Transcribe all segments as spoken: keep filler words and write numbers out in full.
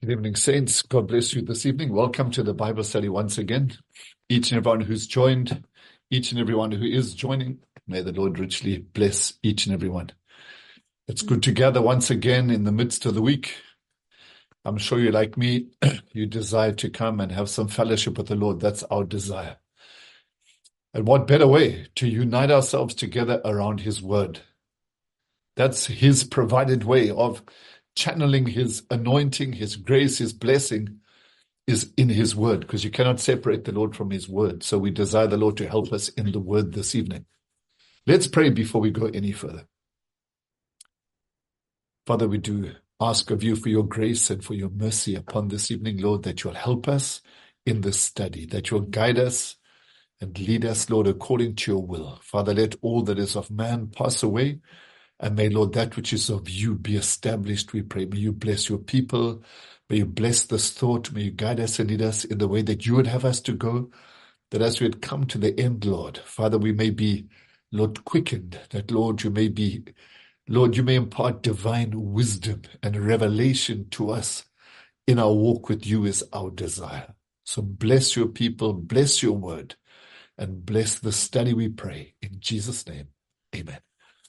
Good evening, saints. God bless you this evening. Welcome to the Bible study once again. Each and everyone who's joined, each and everyone who is joining, may the Lord richly bless each and everyone. It's good to gather once again in the midst of the week. I'm sure you're like me, you desire to come and have some fellowship with the Lord. That's our desire. And what better way to unite ourselves together around His Word? That's His provided way of channeling His anointing, His grace, His blessing is in His Word, because you cannot separate the Lord from His Word. So we desire the Lord to help us in the Word this evening. Let's pray before we go any further. Father, we do ask of you for your grace and for your mercy upon this evening, Lord, that you'll help us in this study, that you'll guide us and lead us, Lord, according to your will. Father, let all that is of man pass away, and may, Lord, that which is of you be established, we pray. May you bless your people. May you bless this thought. May you guide us and lead us in the way that you would have us to go, that as we had come to the end, Lord, Father, we may be, Lord, quickened, that, Lord, you may be, Lord, you may impart divine wisdom and revelation to us in our walk with you is our desire. So bless your people, bless your word, and bless the study, we pray. In Jesus' name, amen.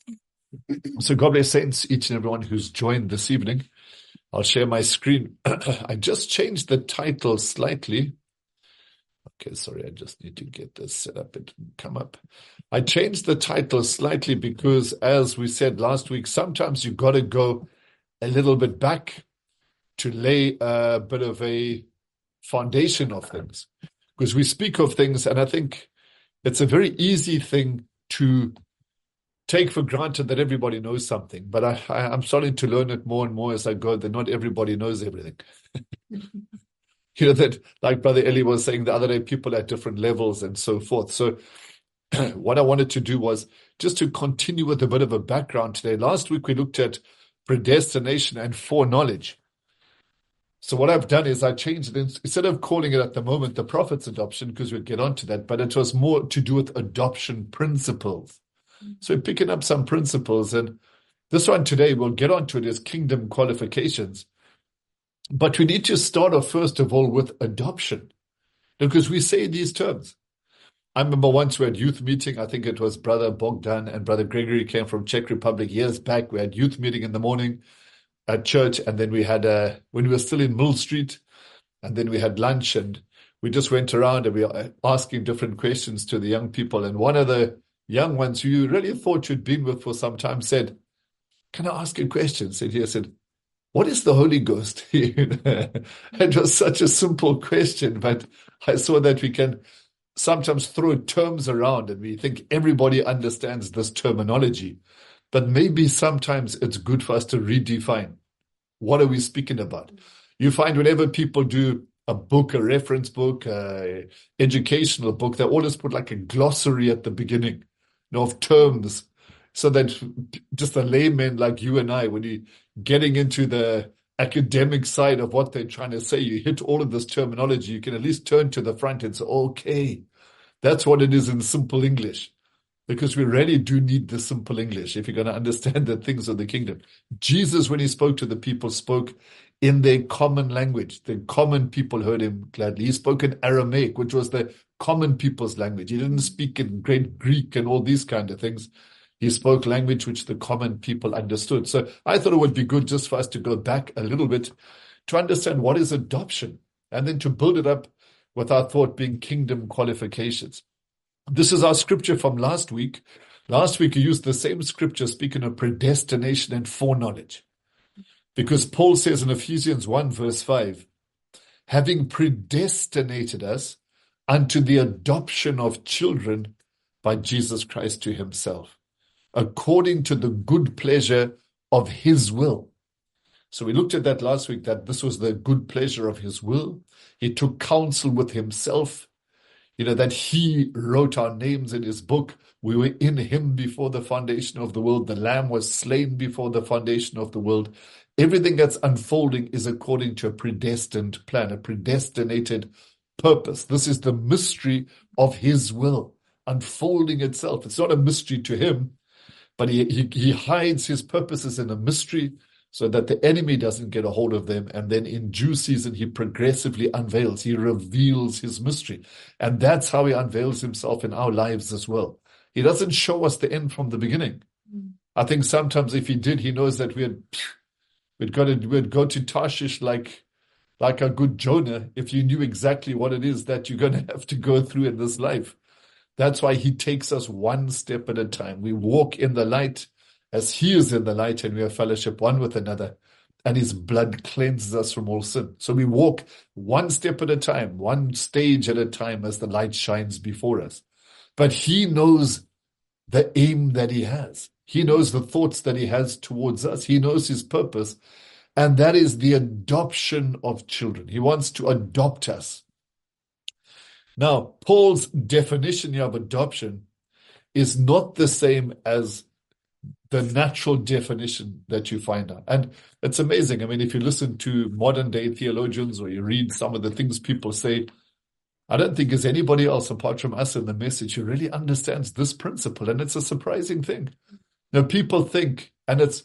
So God bless saints, each and everyone who's joined this evening. I'll share my screen. I just changed the title slightly. Okay, sorry, I just need to get this set up. It didn't come up. I changed the title slightly because, as we said last week, sometimes you've got to go a little bit back to lay a bit of a foundation of things. Because we speak of things, and I think it's a very easy thing to take for granted that everybody knows something, but I, I, I'm starting to learn it more and more as I go, that not everybody knows everything. You know, that, like Brother Eli was saying the other day, people at different levels and so forth. So what I wanted to do was just to continue with a bit of a background today. Last week we looked at predestination and foreknowledge. So what I've done is I changed it. Instead of calling it at the moment the prophet's adoption, because we'll get onto that, but it was more to do with adoption principles. So we're picking up some principles, and this one today, we'll get onto it, is kingdom qualifications. But we need to start off, first of all, with adoption, because we say these terms. I remember once we had youth meeting. I think it was Brother Bogdan and Brother Gregory came from Czech Republic years back. We had youth meeting in the morning at church, and then we had, uh, when we were still in Mill Street, and then we had lunch, and we just went around and we were asking different questions to the young people. And one of the young ones who you really thought you'd been with for some time said, "Can I ask you a question?" Said he, I said, "What is the Holy Ghost?" It was such a simple question, but I saw that we can sometimes throw terms around and we think everybody understands this terminology. But maybe sometimes it's good for us to redefine. What are we speaking about? You find whenever people do a book, a reference book, a educational book, they always put like a glossary at the beginning, you know, of terms, so that just a layman like you and I, when you're getting into the academic side of what they're trying to say, you hit all of this terminology, you can at least turn to the front and say, okay, that's what it is in simple English. Because we really do need the simple English if you're going to understand the things of the kingdom. Jesus, when he spoke to the people, spoke in their common language. The common people heard him gladly. He spoke in Aramaic, which was the common people's language. He didn't speak in great Greek and all these kind of things. He spoke language which the common people understood. So I thought it would be good just for us to go back a little bit to understand what is adoption, and then to build it up with our thought being kingdom qualifications. This is our scripture from last week. Last week, we used the same scripture speaking of predestination and foreknowledge. Because Paul says in Ephesians one verse five, having predestinated us unto the adoption of children by Jesus Christ to himself, according to the good pleasure of his will. So we looked at that last week, that this was the good pleasure of his will. He took counsel with himself. You know, that he wrote our names in his book. We were in him before the foundation of the world. The Lamb was slain before the foundation of the world. Everything that's unfolding is according to a predestined plan, a predestinated purpose. This is the mystery of his will unfolding itself. It's not a mystery to him, but he, he, he hides his purposes in a mystery so that the enemy doesn't get a hold of them. And then in due season, he progressively unveils, he reveals his mystery. And that's how he unveils himself in our lives as well. He doesn't show us the end from the beginning. Mm. I think sometimes if he did, he knows that we'd, we'd, go to, we'd go to Tarshish like, like a good Jonah if you knew exactly what it is that you're going to have to go through in this life. That's why he takes us one step at a time. We walk in the light as he is in the light, and we have fellowship one with another, and his blood cleanses us from all sin. So we walk one step at a time, one stage at a time as the light shines before us. But he knows the aim that he has. He knows the thoughts that he has towards us. He knows his purpose, and that is the adoption of children. He wants to adopt us. Now, Paul's definition here of adoption is not the same as the natural definition that you find out. And it's amazing. I mean, if you listen to modern day theologians or you read some of the things people say, I don't think there's anybody else apart from us in the message who really understands this principle. And it's a surprising thing. Now, people think, and it's,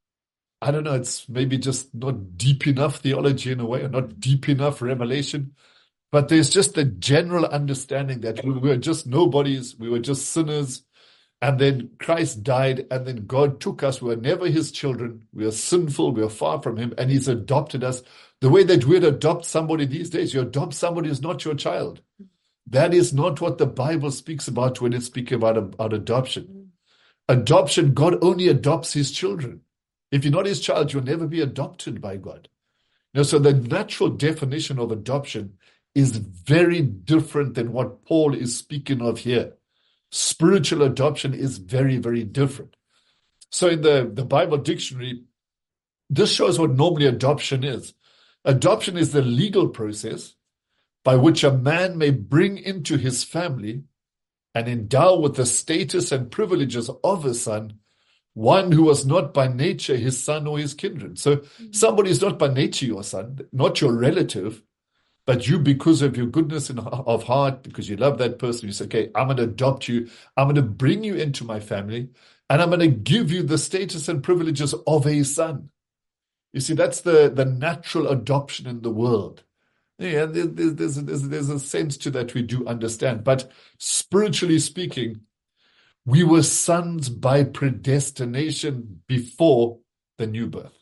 I don't know, it's maybe just not deep enough theology in a way, or not deep enough revelation. But there's just a general understanding that we were just nobodies, we were just sinners, and then Christ died, and then God took us. We were never his children. We are sinful, we are far from him, and he's adopted us. The way that we'd adopt somebody these days, you adopt somebody who's not your child. That is not what the Bible speaks about when it speaks about, about adoption. Adoption, God only adopts his children. If you're not his child, you'll never be adopted by God. Now, so the natural definition of adoption is very different than what Paul is speaking of here. Spiritual adoption is very, very different. So in the, the Bible dictionary, this shows what normally adoption is. Adoption is the legal process by which a man may bring into his family and endow with the status and privileges of a son one who was not by nature his son or his kindred. So mm-hmm. somebody is not by nature your son, not your relative, but you, because of your goodness of heart, because you love that person, you say, okay, I'm going to adopt you. I'm going to bring you into my family, and I'm going to give you the status and privileges of a son. You see, that's the, the natural adoption in the world. Yeah, there's, there's, there's, there's a sense to that we do understand. But spiritually speaking, we were sons by predestination before the new birth.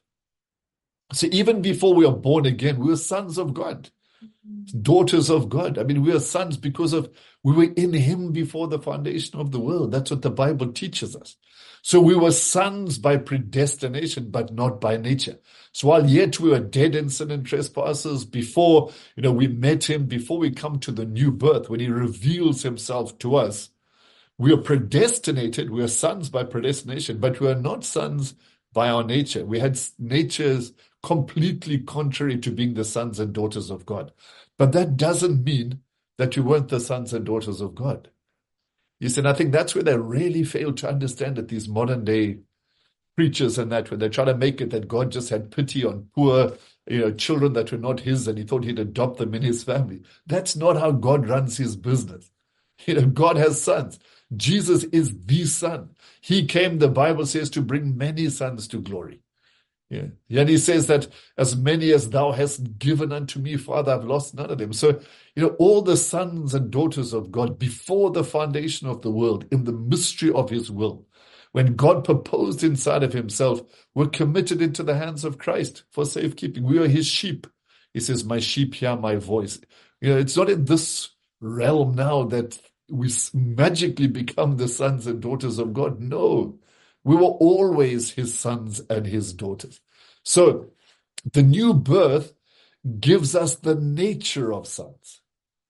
So even before we are born again, we were sons of God. Daughters of God. I mean, we are sons because of we were in him before the foundation of the world. That's what the Bible teaches us. So we were sons by predestination, but not by nature. So while yet we were dead in sin and trespasses before, you know, we met him, before we come to the new birth, when he reveals himself to us, we are predestinated. We are sons by predestination, but we are not sons by our nature. We had natures completely contrary to being the sons and daughters of God. But that doesn't mean that we weren't the sons and daughters of God. You see, and I think that's where they really fail to understand it, these modern day preachers and that, when they try to make it that God just had pity on poor, you know, children that were not his, and he thought he'd adopt them in his family. That's not how God runs his business. You know, God has sons. Jesus is the son. He came, the Bible says, to bring many sons to glory. Yeah. And he says that as many as thou hast given unto me, Father, I've lost none of them. So, you know, all the sons and daughters of God before the foundation of the world, in the mystery of his will, when God proposed inside of himself, were committed into the hands of Christ for safekeeping. We are his sheep. He says, my sheep hear my voice. You know, it's not in this realm now that we magically become the sons and daughters of God. No. We were always his sons and his daughters. So the new birth gives us the nature of sons.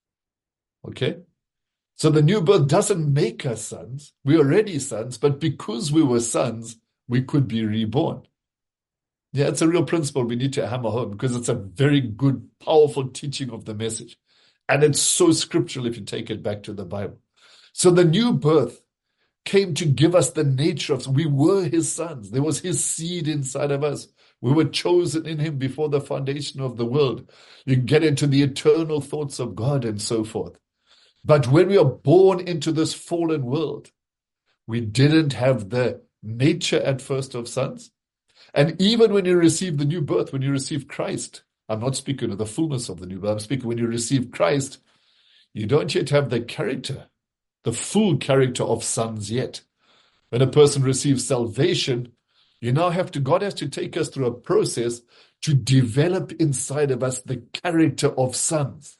Okay? So the new birth doesn't make us sons. We're already sons, but because we were sons, we could be reborn. Yeah, it's a real principle we need to hammer home, because it's a very good, powerful teaching of the message. And it's so scriptural if you take it back to the Bible. So the new birth came to give us the nature of, we were his sons. There was his seed inside of us. We were chosen in him before the foundation of the world. You can get into the eternal thoughts of God and so forth. But when we are born into this fallen world, we didn't have the nature at first of sons, And even when you receive the new birth, when you receive Christ, I'm not speaking of the fullness of the new birth, I'm speaking when you receive Christ, you don't yet have the character, the full character of sons yet. When a person receives salvation, you now have to, God has to take us through a process to develop inside of us the character of sons.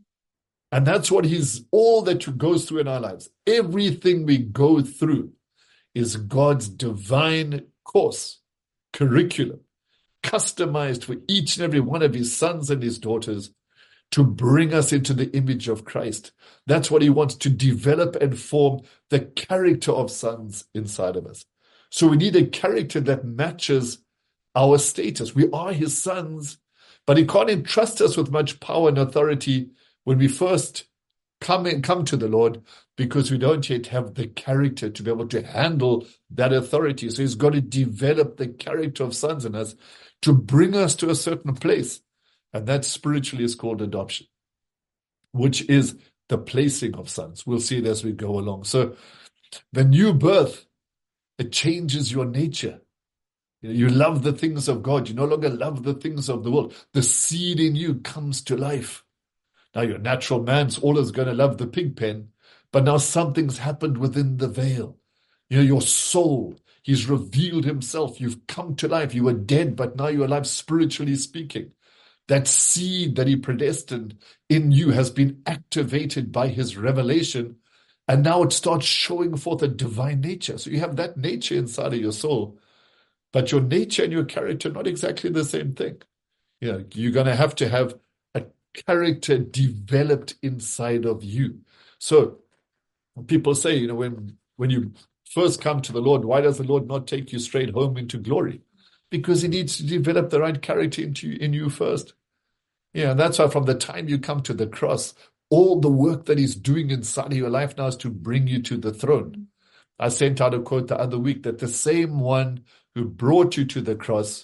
And that's what he's, all that goes through in our lives. Everything we go through is God's divine course, curriculum, customized for each and every one of his sons and his daughters to bring us into the image of Christ. That's what he wants, to develop and form the character of sons inside of us. So we need a character that matches our status. We are his sons, but he can't entrust us with much power and authority when we first come in, come to the Lord, because we don't yet have the character to be able to handle that authority. So he's got to develop the character of sons in us to bring us to a certain place. And that spiritually is called adoption, which is the placing of sons. We'll see it as we go along. So the new birth, it changes your nature. You love the things of God. You no longer love the things of the world. The seed in you comes to life. Now your natural man's always going to love the pig pen, but now something's happened within the veil. You know, your soul, he's revealed himself. You've come to life. You were dead, but now you're alive, spiritually speaking. That seed that he predestined in you has been activated by his revelation, and now it starts showing forth a divine nature. So you have that nature inside of your soul, but your nature and your character are not exactly the same thing. You know, you're going to have to have a character developed inside of you. So people say, you know, when, when you first come to the Lord, why does the Lord not take you straight home into glory? Because he needs to develop the right character into, in you first. Yeah, and that's why from the time you come to the cross, all the work that he's doing inside of your life now is to bring you to the throne. I sent out a quote the other week that the same one who brought you to the cross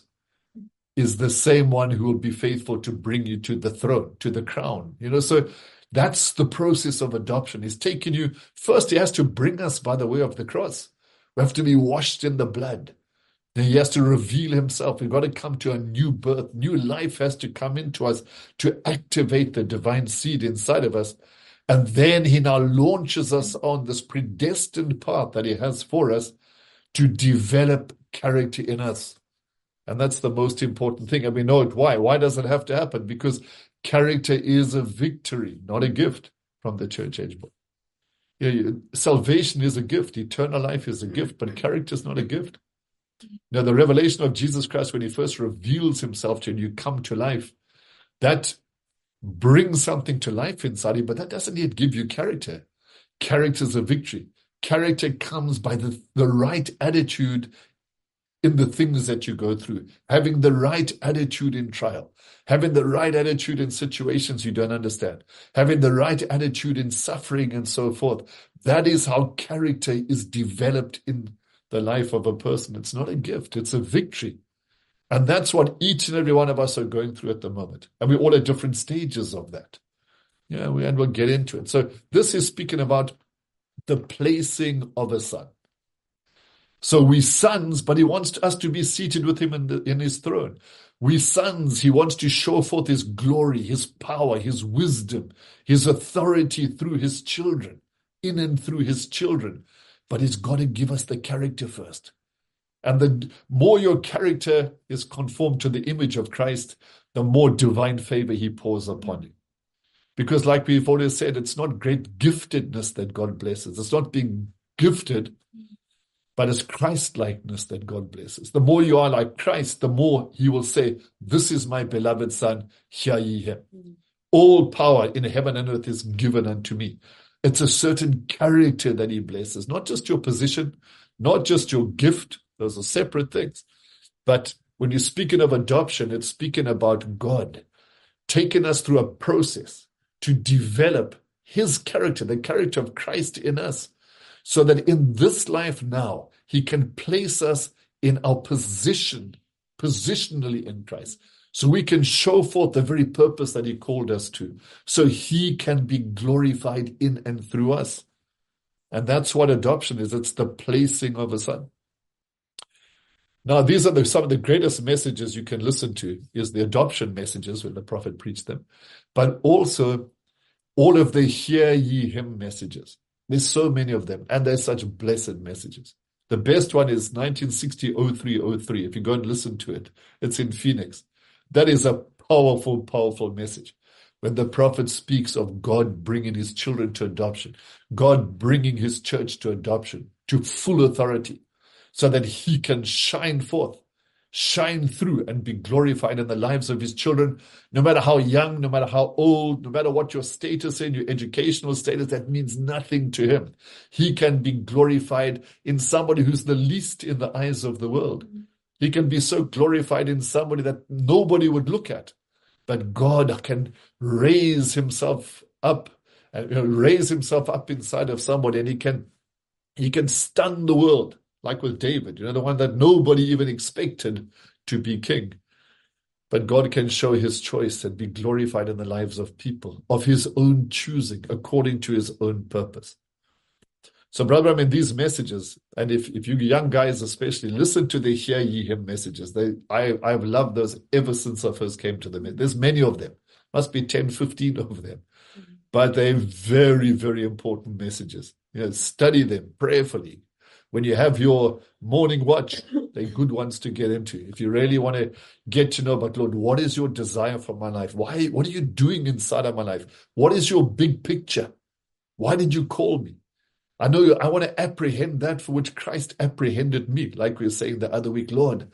is the same one who will be faithful to bring you to the throne, to the crown. You know, so that's the process of adoption. He's taken you, first he has to bring us by the way of the cross. We have to be washed in the blood. Then he has to reveal himself. We've got to come to a new birth. New life has to come into us to activate the divine seed inside of us. And then he now launches us on this predestined path that he has for us to develop character in us. And that's the most important thing. And we know it. Why? Why does it have to happen? Because character is a victory, not a gift from the church age book. You know, salvation is a gift. Eternal life is a gift, but character is not a gift. Now, the revelation of Jesus Christ, when he first reveals himself to you and you come to life, that brings something to life inside you, but that doesn't yet give you character. Character is a victory. Character comes by the, the right attitude in the things that you go through, having the right attitude in trial, having the right attitude in situations you don't understand, having the right attitude in suffering and so forth. That is how character is developed in the life of a person. It's not a gift, it's a victory. And that's what each and every one of us are going through at the moment. And we're all at different stages of that. Yeah, we, and we'll get into it. So this is speaking about the placing of a son. So we sons, but he wants us to be seated with him in, the, in his throne. We sons, he wants to show forth his glory, his power, his wisdom, his authority through his children, in and through his children. But he's got to give us the character first. And the more your character is conformed to the image of Christ, the more divine favor he pours upon you. Because like we've always said, it's not great giftedness that God blesses. It's not being gifted, but it's Christ-likeness that God blesses. The more you are like Christ, the more he will say, this is my beloved son, hear ye him. All power in heaven and earth is given unto me. It's a certain character that he blesses, not just your position, not just your gift. Those are separate things. But when you're speaking of adoption, it's speaking about God taking us through a process to develop his character, the character of Christ in us, so that in this life now, he can place us in our position, positionally in Christ. So we can show forth the very purpose that he called us to. So he can be glorified in and through us. And that's what adoption is. It's the placing of a son. Now, these are the, some of the greatest messages you can listen to, is the adoption messages when the prophet preached them, but also all of the hear ye him messages. There's so many of them, and they're such blessed messages. The best one is nineteen sixty oh three oh three. If you go and listen to it, it's in Phoenix. That is a powerful, powerful message. When the prophet speaks of God bringing his children to adoption, God bringing his church to adoption, to full authority, so that he can shine forth, shine through, and be glorified in the lives of his children, no matter how young, no matter how old, no matter what your status in, your educational status, that means nothing to him. He can be glorified in somebody who's the least in the eyes of the world. He can be so glorified in somebody that nobody would look at. But God can raise himself up, and you know, raise himself up inside of somebody, and he can, he can stun the world. Like with David, you know, the one that nobody even expected to be king. But God can show his choice and be glorified in the lives of people of his own choosing, according to his own purpose. So, brother, I mean, these messages, and if, if you young guys especially, listen to the hear ye him messages. They, I, I've loved those ever since I first came to them. There's many of them. Must be ten, fifteen of them. Mm-hmm. But they're very, very important messages. You know, study them prayerfully. When you have your morning watch, they're good ones to get into. If you really want to get to know about, Lord, what is your desire for my life? Why? What are you doing inside of my life? What is your big picture? Why did you call me? I know you, I want to apprehend that for which Christ apprehended me. Like we were saying the other week, Lord,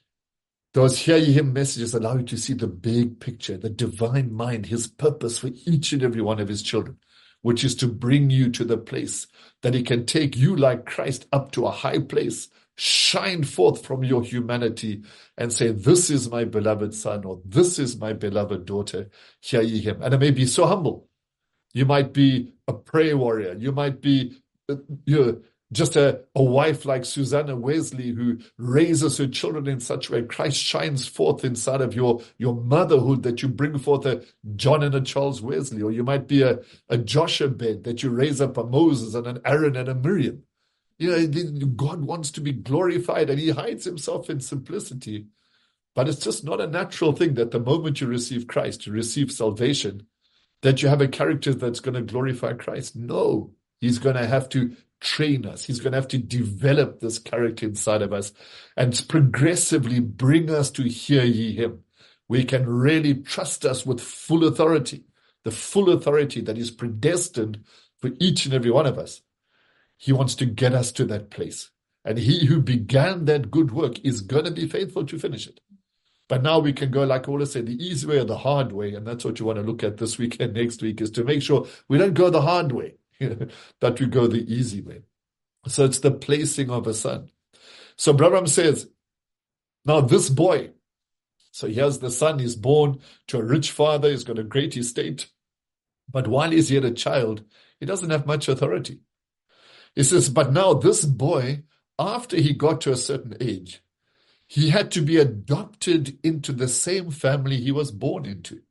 those hear ye him messages allow you to see the big picture, the divine mind, his purpose for each and every one of his children, which is to bring you to the place that he can take you like Christ up to a high place, shine forth from your humanity and say, this is my beloved son, or this is my beloved daughter, hear ye him. And it may be so humble. You might be a prayer warrior. You might be you know, just a, a wife like Susanna Wesley who raises her children in such a way. Christ shines forth inside of your, your motherhood, that you bring forth a John and a Charles Wesley. Or you might be a, a Jochebed, that you raise up a Moses and an Aaron and a Miriam. You know, God wants to be glorified, and he hides himself in simplicity. But it's just not a natural thing that the moment you receive Christ, you receive salvation, that you have a character that's going to glorify Christ. No, he's going to have to train us. He's going to have to develop this character inside of us and progressively bring us to hear ye him. We can really trust us with full authority, the full authority that is predestined for each and every one of us. He wants to get us to that place. And he who began that good work is going to be faithful to finish it. But now we can go, like I always say, the easy way or the hard way. And that's what you want to look at this week and next week, is to make sure we don't go the hard way, that we go the easy way. So it's the placing of a son. So Brabham says, now this boy, so here's the son, he's born to a rich father, he's got a great estate. But while he's yet a child, he doesn't have much authority. He says, but now this boy, after he got to a certain age, he had to be adopted into the same family he was born into.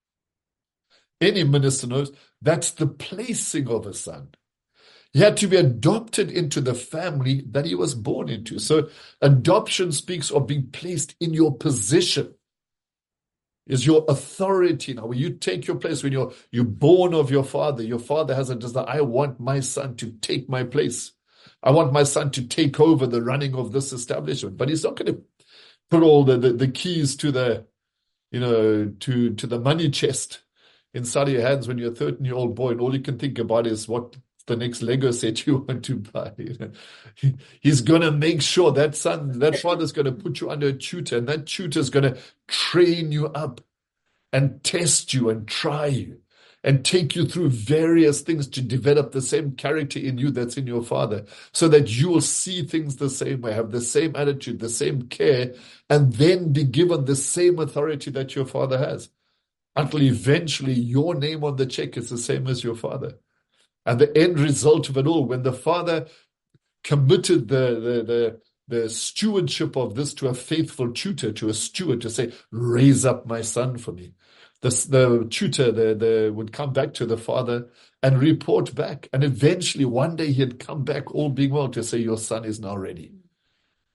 Any minister knows that's the placing of a son. He had to be adopted into the family that he was born into. So adoption speaks of being placed in your position. Is your authority now. When you take your place, when you're, you're born of your father, your father has a desire, I want my son to take my place. I want my son to take over the running of this establishment. But he's not going to put all the, the, the keys to the, you know, to, to the money chest inside of your hands when you're a thirteen-year-old boy, and all you can think about is what the next Lego set you want to buy. You know? he, he's going to make sure that son, that father's going to put you under a tutor, and that tutor is going to train you up and test you and try you and take you through various things to develop the same character in you that's in your father, so that you will see things the same way, have the same attitude, the same care, and then be given the same authority that your father has. Until eventually your name on the check is the same as your father. And the end result of it all, when the father committed the, the, the, the stewardship of this to a faithful tutor, to a steward, to say, raise up my son for me. The, the tutor the, the, would come back to the father and report back. And eventually one day he'd come back, all being well, to say, your son is now ready.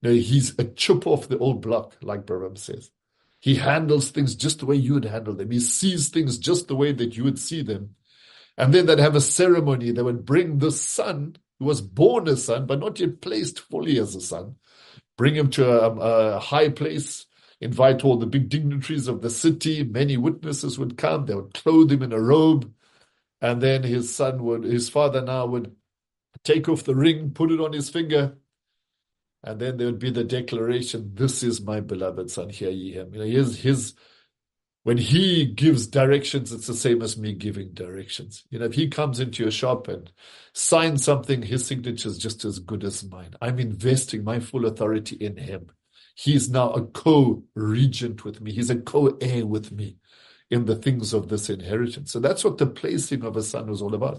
You know, he's a chip off the old block, like Baram says. He handles things just the way you would handle them. He sees things just the way that you would see them. And then they'd have a ceremony. They would bring the son, who was born a son, but not yet placed fully as a son, bring him to a, a high place, invite all the big dignitaries of the city. Many witnesses would come. They would clothe him in a robe. And then his son would, his father now would take off the ring, put it on his finger. And then there would be the declaration, "This is my beloved son, hear ye him." You know, his, his, when he gives directions, it's the same as me giving directions. You know, if he comes into your shop and signs something, his signature is just as good as mine. I'm investing my full authority in him. He's now a co-regent with me. He's a co-heir with me in the things of this inheritance. So that's what the placing of a son was all about.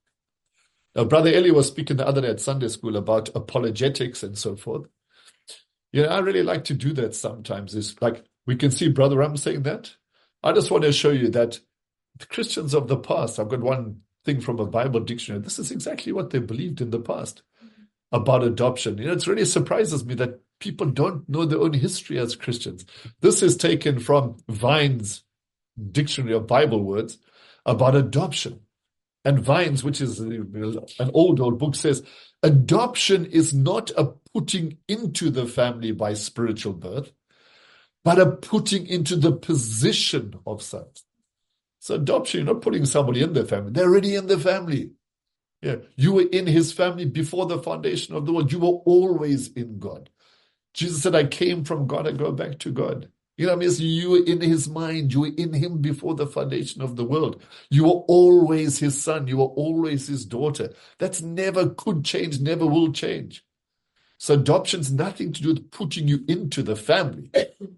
Now, Brother Eli was speaking the other day at Sunday school about apologetics and so forth. You know, I really like to do that sometimes. It's like we can see Brother Ram saying that. I just want to show you that the Christians of the past, I've got one thing from a Bible dictionary. This is exactly what they believed in the past about adoption. You know, it really surprises me that people don't know their own history as Christians. This is taken from Vine's dictionary of Bible words about adoption. And Vines, which is an old, old book, says, adoption is not a putting into the family by spiritual birth, but a putting into the position of sons. So adoption, you're not putting somebody in the family. They're already in the family. Yeah, you were in his family before the foundation of the world. You were always in God. Jesus said, I came from God, I go back to God. You know what I mean? So you were in his mind. You were in him before the foundation of the world. You were always his son. You were always his daughter. That's never could change, never will change. So adoption's nothing to do with putting you into the family,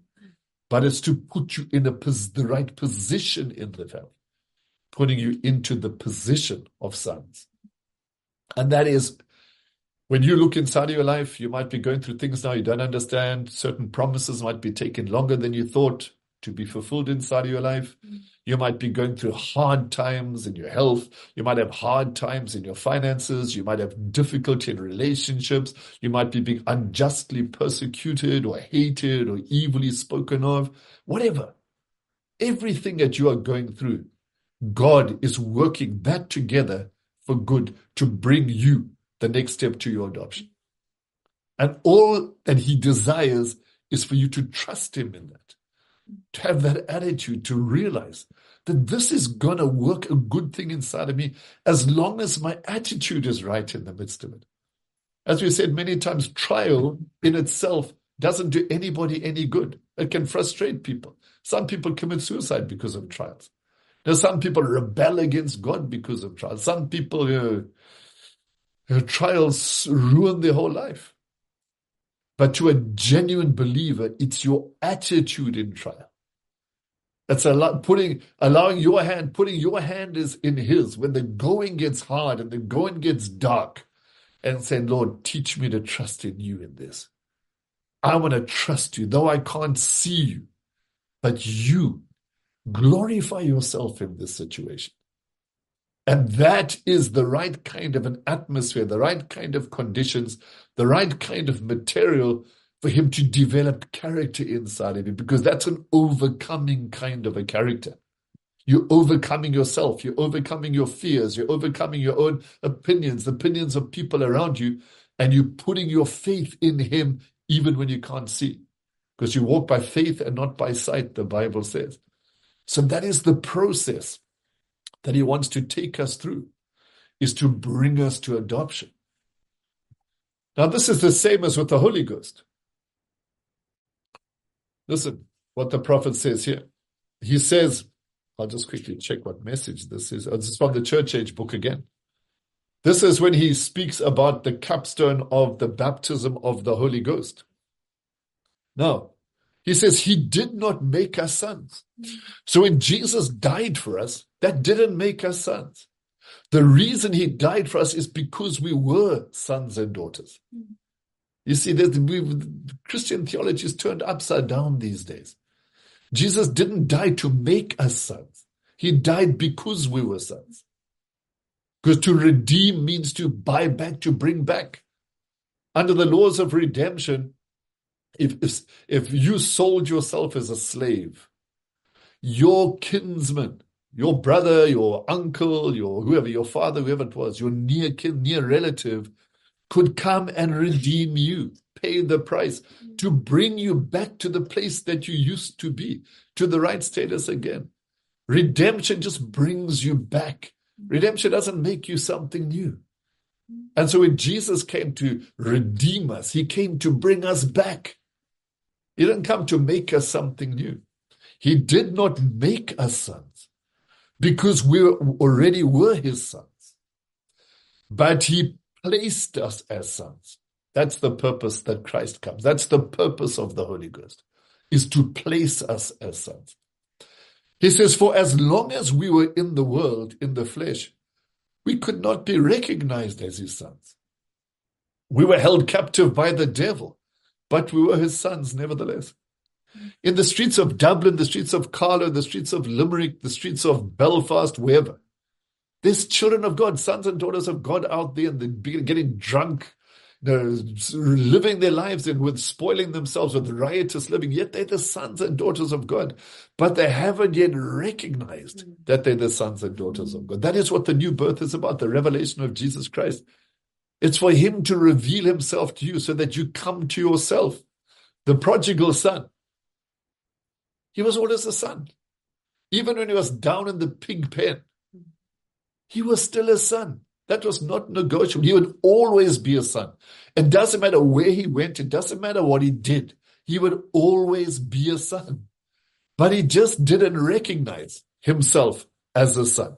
but it's to put you in a pos- the right position in the family, putting you into the position of sons. And that is, when you look inside of your life, you might be going through things now you don't understand. Certain promises might be taking longer than you thought to be fulfilled inside of your life. You might be going through hard times in your health. You might have hard times in your finances. You might have difficulty in relationships. You might be being unjustly persecuted or hated or evilly spoken of. Whatever. Everything that you are going through, God is working that together for good to bring you the next step to your adoption. And all that he desires is for you to trust him in that, to have that attitude, to realize that this is going to work a good thing inside of me as long as my attitude is right in the midst of it. As we said many times, trial in itself doesn't do anybody any good. It can frustrate people. Some people commit suicide because of trials. Now, some people rebel against God because of trials. Some people, you know, trials ruin their whole life. But to a genuine believer, it's your attitude in trial. It's allow, putting, allowing your hand, putting your hand is in his when the going gets hard and the going gets dark, and saying, Lord, teach me to trust in you in this. I want to trust you, though I can't see you, but you glorify yourself in this situation. And that is the right kind of an atmosphere, the right kind of conditions, the right kind of material for him to develop character inside of you, because that's an overcoming kind of a character. You're overcoming yourself. You're overcoming your fears. You're overcoming your own opinions, the opinions of people around you, and you're putting your faith in him even when you can't see, because you walk by faith and not by sight, the Bible says. So that is the process that he wants to take us through, is to bring us to adoption. Now, this is the same as with the Holy Ghost. Listen, what the prophet says here. He says, I'll just quickly check what message this is. Oh, this is from the Church Age book again. This is when he speaks about the capstone of the baptism of the Holy Ghost. Now, he says he did not make us sons. So when Jesus died for us, that didn't make us sons. The reason he died for us is because we were sons and daughters. You see, that Christian theology is turned upside down these days. Jesus didn't die to make us sons. He died because we were sons. Because to redeem means to buy back, to bring back. Under the laws of redemption, If, if, if you sold yourself as a slave, your kinsman, your brother, your uncle, your whoever, your father, whoever it was, your near kin, near relative, could come and redeem you, pay the price to bring you back to the place that you used to be, to the right status again. Redemption just brings you back. Redemption doesn't make you something new. And so when Jesus came to redeem us, he came to bring us back. He didn't come to make us something new. He did not make us sons because we already were his sons. But he placed us as sons. That's the purpose that Christ comes. That's the purpose of the Holy Ghost, is to place us as sons. He says, for as long as we were in the world, in the flesh, we could not be recognized as his sons. We were held captive by the devil, but we were his sons nevertheless. In the streets of Dublin, the streets of Carlow, the streets of Limerick, the streets of Belfast, wherever, there's children of God, sons and daughters of God out there, and they're getting drunk, you know, living their lives and with spoiling themselves with riotous living, yet they're the sons and daughters of God. But they haven't yet recognized that they're the sons and daughters of God. That is what the new birth is about, the revelation of Jesus Christ. It's for him to reveal himself to you so that you come to yourself. The prodigal son, he was always a son. Even when he was down in the pig pen, he was still a son. That was not negotiable. He would always be a son. It doesn't matter where he went. It doesn't matter what he did. He would always be a son. But he just didn't recognize himself as a son.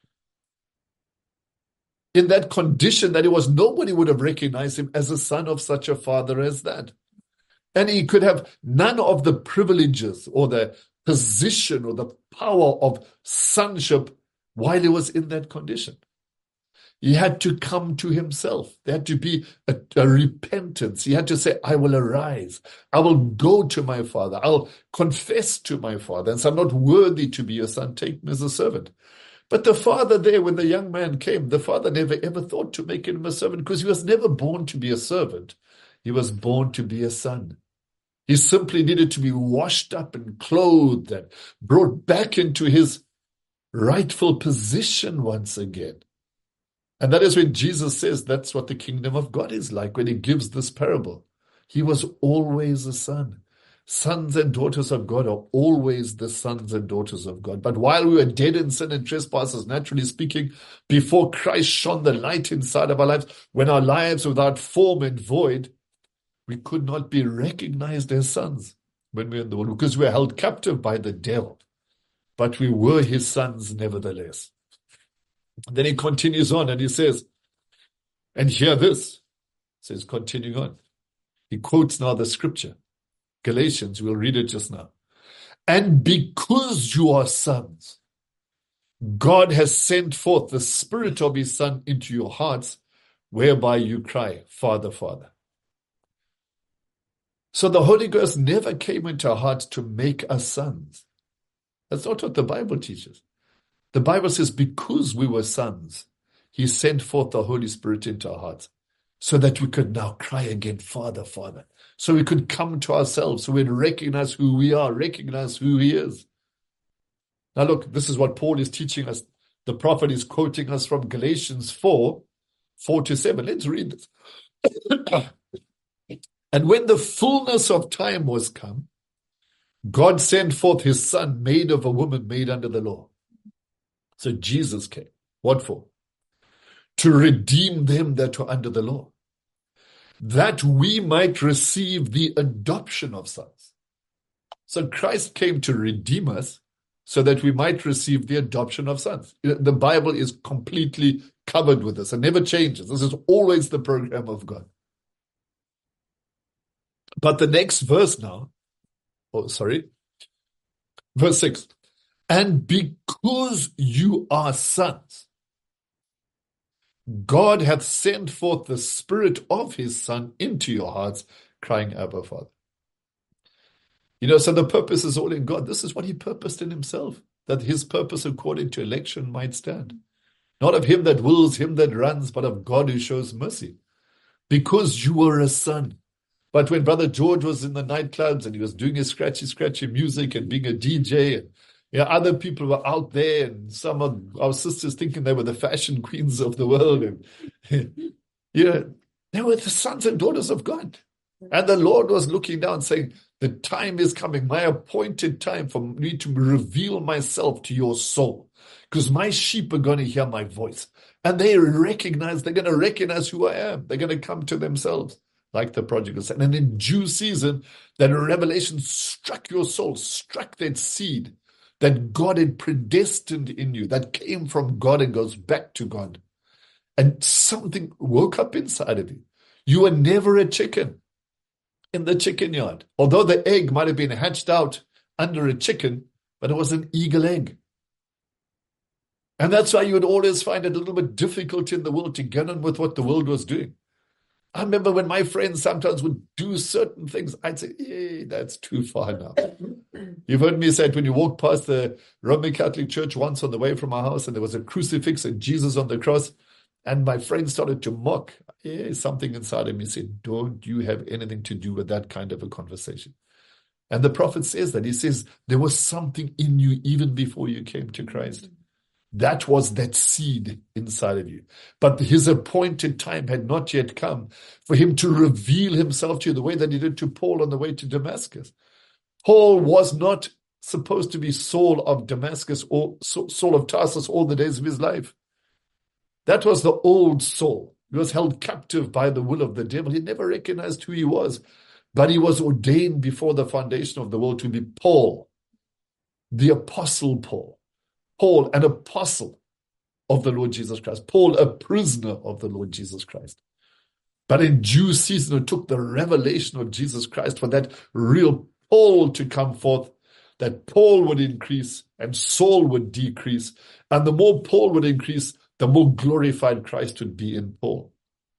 In that condition that he was, nobody would have recognized him as a son of such a father as that. And he could have none of the privileges or the position or the power of sonship while he was in that condition. He had to come to himself. There had to be a, a repentance. He had to say, I will arise. I will go to my father. I'll confess to my father and say, I'm not worthy to be your son. Take me as a servant. But the father there, when the young man came, the father never ever thought to make him a servant because he was never born to be a servant. He was born to be a son. He simply needed to be washed up and clothed and brought back into his rightful position once again. And that is when Jesus says that's what the kingdom of God is like when he gives this parable. He was always a son. Sons and daughters of God are always the sons and daughters of God. But while we were dead in sin and trespasses, naturally speaking, before Christ shone the light inside of our lives, when our lives were without form and void, we could not be recognized as sons when we were in the world because we were held captive by the devil. But we were his sons nevertheless. Then he continues on and he says, and hear this, says continuing on. He quotes now the scripture, Galatians, we'll read it just now. And because you are sons, God has sent forth the Spirit of his Son into your hearts, whereby you cry, Father, Father. So the Holy Ghost never came into our hearts to make us sons. That's not what the Bible teaches. The Bible says because we were sons, he sent forth the Holy Spirit into our hearts so that we could now cry again, Father, Father. So we could come to ourselves, so we'd recognize who we are, recognize who he is. Now look, this is what Paul is teaching us. The prophet is quoting us from Galatians four, four to seven. Let's read this. And when the fullness of time was come, God sent forth his Son, made of a woman, made under the law. So Jesus came. What for? To redeem them that were under the law, that we might receive the adoption of sons. So Christ came to redeem us so that we might receive the adoption of sons. The Bible is completely covered with this and never changes. This is always the program of God. But the next verse now, oh, sorry, verse six. And because you are sons, God hath sent forth the Spirit of his Son into your hearts, crying, Abba, Father. You know, so the purpose is all in God. This is what he purposed in himself, that his purpose according to election might stand. Not of him that wills, him that runs, but of God who shows mercy. Because you were a son, But when Brother George was in the nightclubs and he was doing his scratchy, scratchy music and being a D J, and you know, other people were out there, and some of our sisters thinking they were the fashion queens of the world. And you know, they were the sons and daughters of God. And the Lord was looking down saying, the time is coming, my appointed time for me to reveal myself to your soul. Because my sheep are going to hear my voice. And they recognize, they're going to recognize who I am. They're going to come to themselves, like the prodigal son. And in due season, that revelation struck your soul, struck that seed that God had predestined in you, that came from God and goes back to God. And something woke up inside of you. You were never a chicken in the chicken yard. Although the egg might have been hatched out under a chicken, but it was an eagle egg. And that's why you would always find it a little bit difficult in the world to get on with what the world was doing. I remember when my friends sometimes would do certain things, I'd say, hey, that's too far now. You've heard me say it when you walk past the Roman Catholic Church once on the way from our house, and there was a crucifix and Jesus on the cross, and my friends started to mock. Yeah, something inside of me said, don't you have anything to do with that kind of a conversation. And the prophet says that. He says, there was something in you even before you came to Christ. That was that seed inside of you. But his appointed time had not yet come for him to reveal himself to you the way that he did to Paul on the way to Damascus. Paul was not supposed to be Saul of Damascus or Saul of Tarsus all the days of his life. That was the old Saul. He was held captive by the will of the devil. He never recognized who he was, but he was ordained before the foundation of the world to be Paul, the Apostle Paul. Paul, an apostle of the Lord Jesus Christ. Paul, a prisoner of the Lord Jesus Christ. But in due season, it took the revelation of Jesus Christ for that real Paul to come forth, that Paul would increase and Saul would decrease. And the more Paul would increase, the more glorified Christ would be in Paul.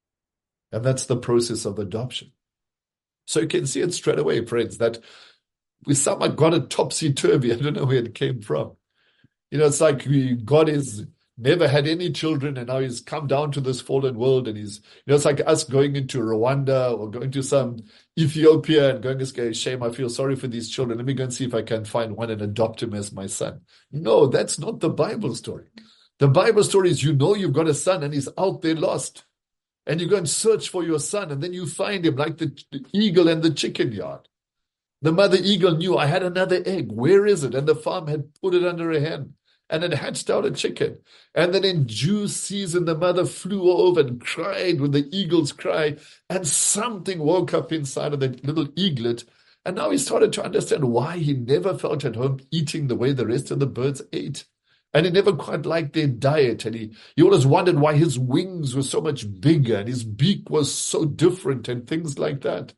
And that's the process of adoption. So you can see it straight away, friends, that we somehow got it topsy-turvy. I don't know where it came from. You know, it's like we, God has never had any children, and now he's come down to this fallen world, and he's, you know, it's like us going into Rwanda or going to some Ethiopia and going to say, shame, I feel sorry for these children. Let me go and see if I can find one and adopt him as my son. No, that's not the Bible story. The Bible story is, you know, you've got a son and he's out there lost, and you go and search for your son, and then you find him like the, the eagle in the chicken yard. The mother eagle knew, I had another egg. Where is it? And the farm had put it under a hen, and it hatched out a chicken. And then in due season, the mother flew over and cried with the eagle's cry, and something woke up inside of that little eaglet. And now he started to understand why he never felt at home eating the way the rest of the birds ate. And he never quite liked their diet. And he, he always wondered why his wings were so much bigger and his beak was so different and things like that.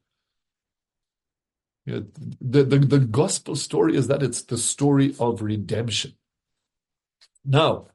You know, the, the, the gospel story is that it's the story of redemption. Now,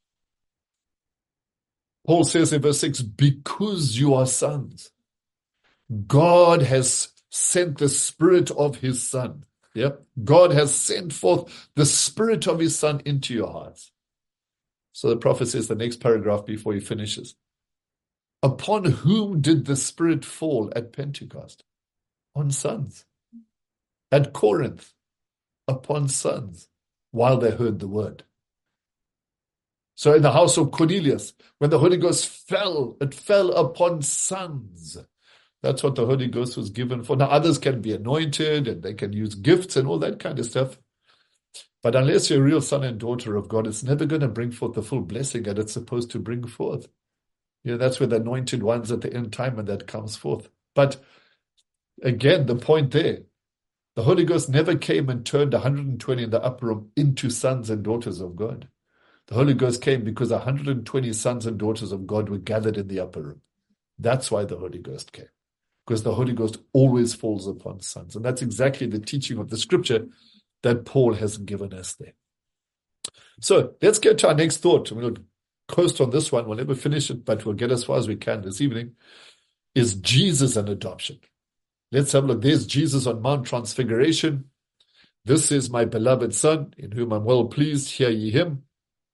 Paul says in verse six, because you are sons, God has sent the Spirit of his Son. Yep. God has sent forth the Spirit of his Son into your hearts. So the prophet says the next paragraph before he finishes. Upon whom did the Spirit fall at Pentecost? On sons. At Corinth, upon sons, while they heard the word. So in the house of Cornelius, when the Holy Ghost fell, it fell upon sons. That's what the Holy Ghost was given for. Now others can be anointed and they can use gifts and all that kind of stuff. But unless you're a real son and daughter of God, it's never going to bring forth the full blessing that it's supposed to bring forth. You know, that's where the anointed ones at the end time and that comes forth. But again, the point there, the Holy Ghost never came and turned one hundred twenty in the upper room into sons and daughters of God. The Holy Ghost came because one hundred twenty sons and daughters of God were gathered in the upper room. That's why the Holy Ghost came. Because the Holy Ghost always falls upon sons. And that's exactly the teaching of the scripture that Paul has given us there. So let's get to our next thought. We'll coast on this one. We'll never finish it, but we'll get as far as we can this evening. Is Jesus an adoption? Let's have a look. There's Jesus on Mount Transfiguration. This is my beloved Son, in whom I'm well pleased. Hear ye him.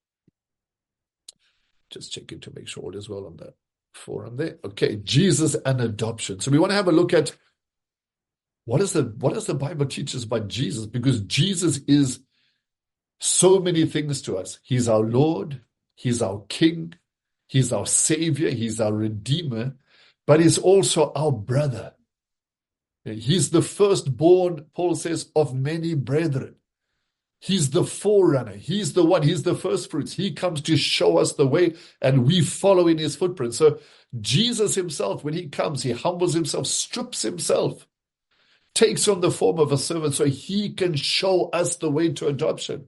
Just checking to make sure all is well on the forum there. Okay, Jesus and adoption. So we want to have a look at What is the what does the Bible teach us about Jesus? Because Jesus is so many things to us. He's our Lord, He's our King, He's our Savior, He's our Redeemer, but He's also our brother. He's the firstborn, Paul says, of many brethren. He's the forerunner. He's the one. He's the first fruits. He comes to show us the way, and we follow in his footprints. So Jesus himself, when he comes, he humbles himself, strips himself, takes on the form of a servant so he can show us the way to adoption.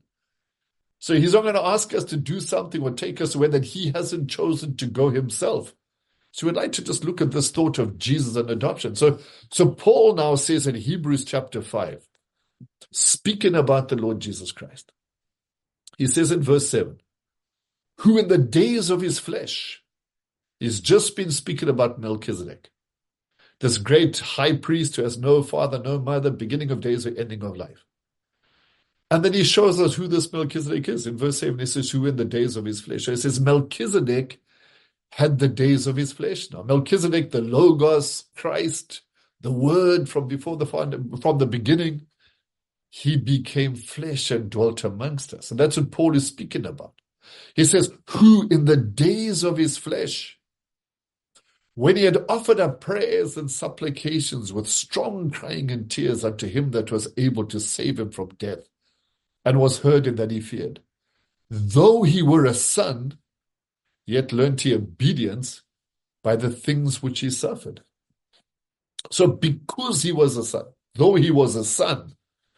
So he's not going to ask us to do something or take us away that he hasn't chosen to go himself. So we'd like to just look at this thought of Jesus and adoption. So, so Paul now says in Hebrews chapter five, speaking about the Lord Jesus Christ, he says in verse seven, who in the days of his flesh, he's just been speaking about Melchizedek, this great high priest who has no father, no mother, beginning of days or ending of life. And then he shows us who this Melchizedek is. In verse seven, he says, who in the days of his flesh. So he says, Melchizedek had the days of his flesh. Now, Melchizedek, the Logos, Christ, the Word from before the from the beginning, he became flesh and dwelt amongst us. And that's what Paul is speaking about. He says, who in the days of his flesh, when he had offered up prayers and supplications with strong crying and tears unto him that was able to save him from death, and was heard in that he feared, though he were a son, yet learned he obedience by the things which he suffered. So because he was a son, though he was a son,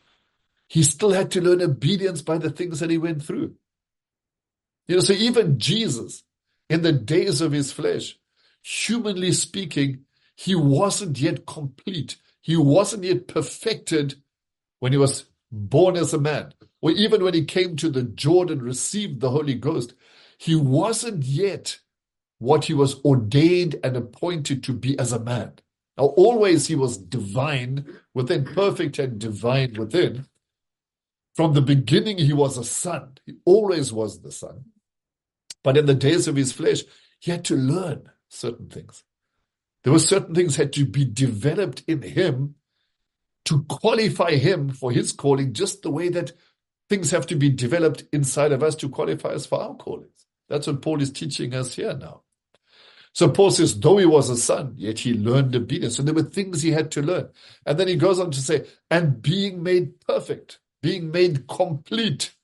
he still had to learn obedience by the things that he went through. You know, so even Jesus, in the days of his flesh, humanly speaking, he wasn't yet complete. He wasn't yet perfected when he was born as a man. Or even when he came to the Jordan, received the Holy Ghost, he wasn't yet what he was ordained and appointed to be as a man. Now, always he was divine within, perfect and divine within. From the beginning, he was a son. He always was the son. But in the days of his flesh, he had to learn certain things. There were certain things that had to be developed in him to qualify him for his calling, just the way that things have to be developed inside of us to qualify us for our callings. That's what Paul is teaching us here now. So Paul says, though he was a son, yet he learned obedience. So there were things he had to learn. And then he goes on to say, and being made perfect, being made complete,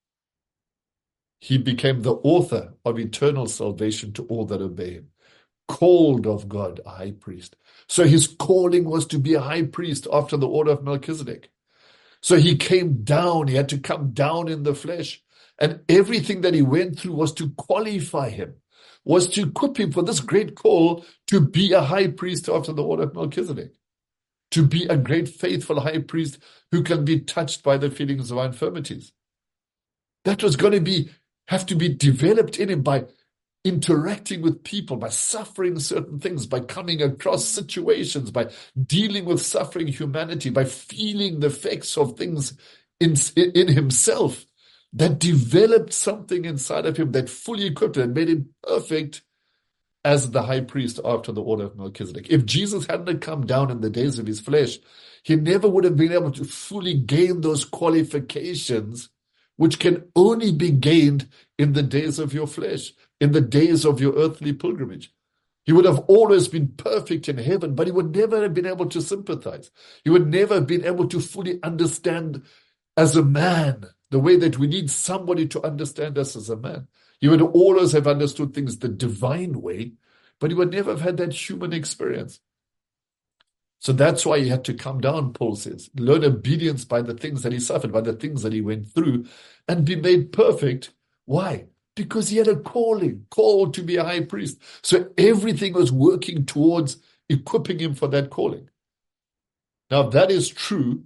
he became the author of eternal salvation to all that obey him, called of God a high priest. So his calling was to be a high priest after the order of Melchizedek. So he came down, he had to come down in the flesh. And everything that he went through was to qualify him, was to equip him for this great call to be a high priest after the order of Melchizedek, to be a great faithful high priest who can be touched by the feelings of our infirmities. That was going to be have to be developed in him by interacting with people, by suffering certain things, by coming across situations, by dealing with suffering humanity, by feeling the effects of things in, in himself, that developed something inside of him that fully equipped him and made him perfect as the high priest after the order of Melchizedek. If Jesus hadn't come down in the days of his flesh, he never would have been able to fully gain those qualifications which can only be gained in the days of your flesh, in the days of your earthly pilgrimage. He would have always been perfect in heaven, but he would never have been able to sympathize. He would never have been able to fully understand as a man the way that we need somebody to understand us as a man. He would always have understood things the divine way, but he would never have had that human experience. So that's why he had to come down, Paul says, learn obedience by the things that he suffered, by the things that he went through, and be made perfect. Why? Because he had a calling, called to be a high priest. So everything was working towards equipping him for that calling. Now, if that is true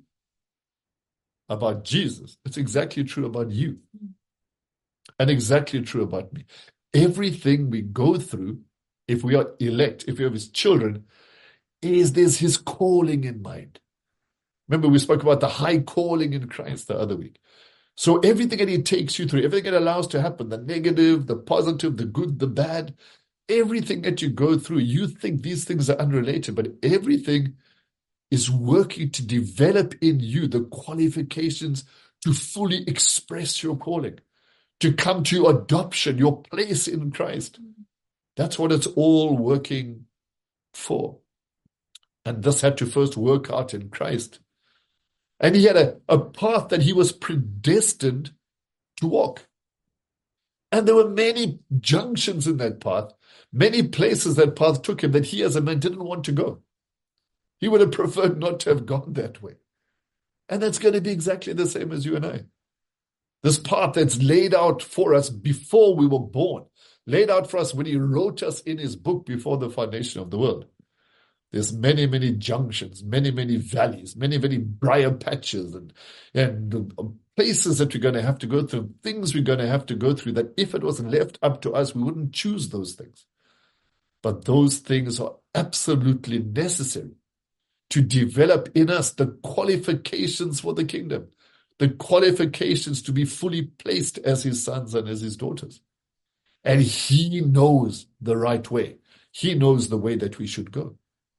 about Jesus, it's exactly true about you. And exactly true about me. Everything we go through, if we are elect, if we are his children, is there's his calling in mind. Remember, we spoke about the high calling in Christ the other week. So everything that he takes you through, everything that allows to happen, the negative, the positive, the good, the bad, everything that you go through, you think these things are unrelated, but everything is working to develop in you the qualifications to fully express your calling, to come to your adoption, your place in Christ. That's what it's all working for. And this had to first work out in Christ. And he had a, a path that he was predestined to walk. And there were many junctions in that path, many places that path took him that he as a man didn't want to go. He would have preferred not to have gone that way. And that's going to be exactly the same as you and I. This path that's laid out for us before we were born, laid out for us when he wrote us in his book before the foundation of the world. There's many, many junctions, many, many valleys, many, many briar patches and, and places that we're going to have to go through, things we're going to have to go through that if it was left up to us, we wouldn't choose those things. But those things are absolutely necessary to develop in us the qualifications for the kingdom, the qualifications to be fully placed as his sons and as his daughters. And he knows the right way. He knows the way that we should go.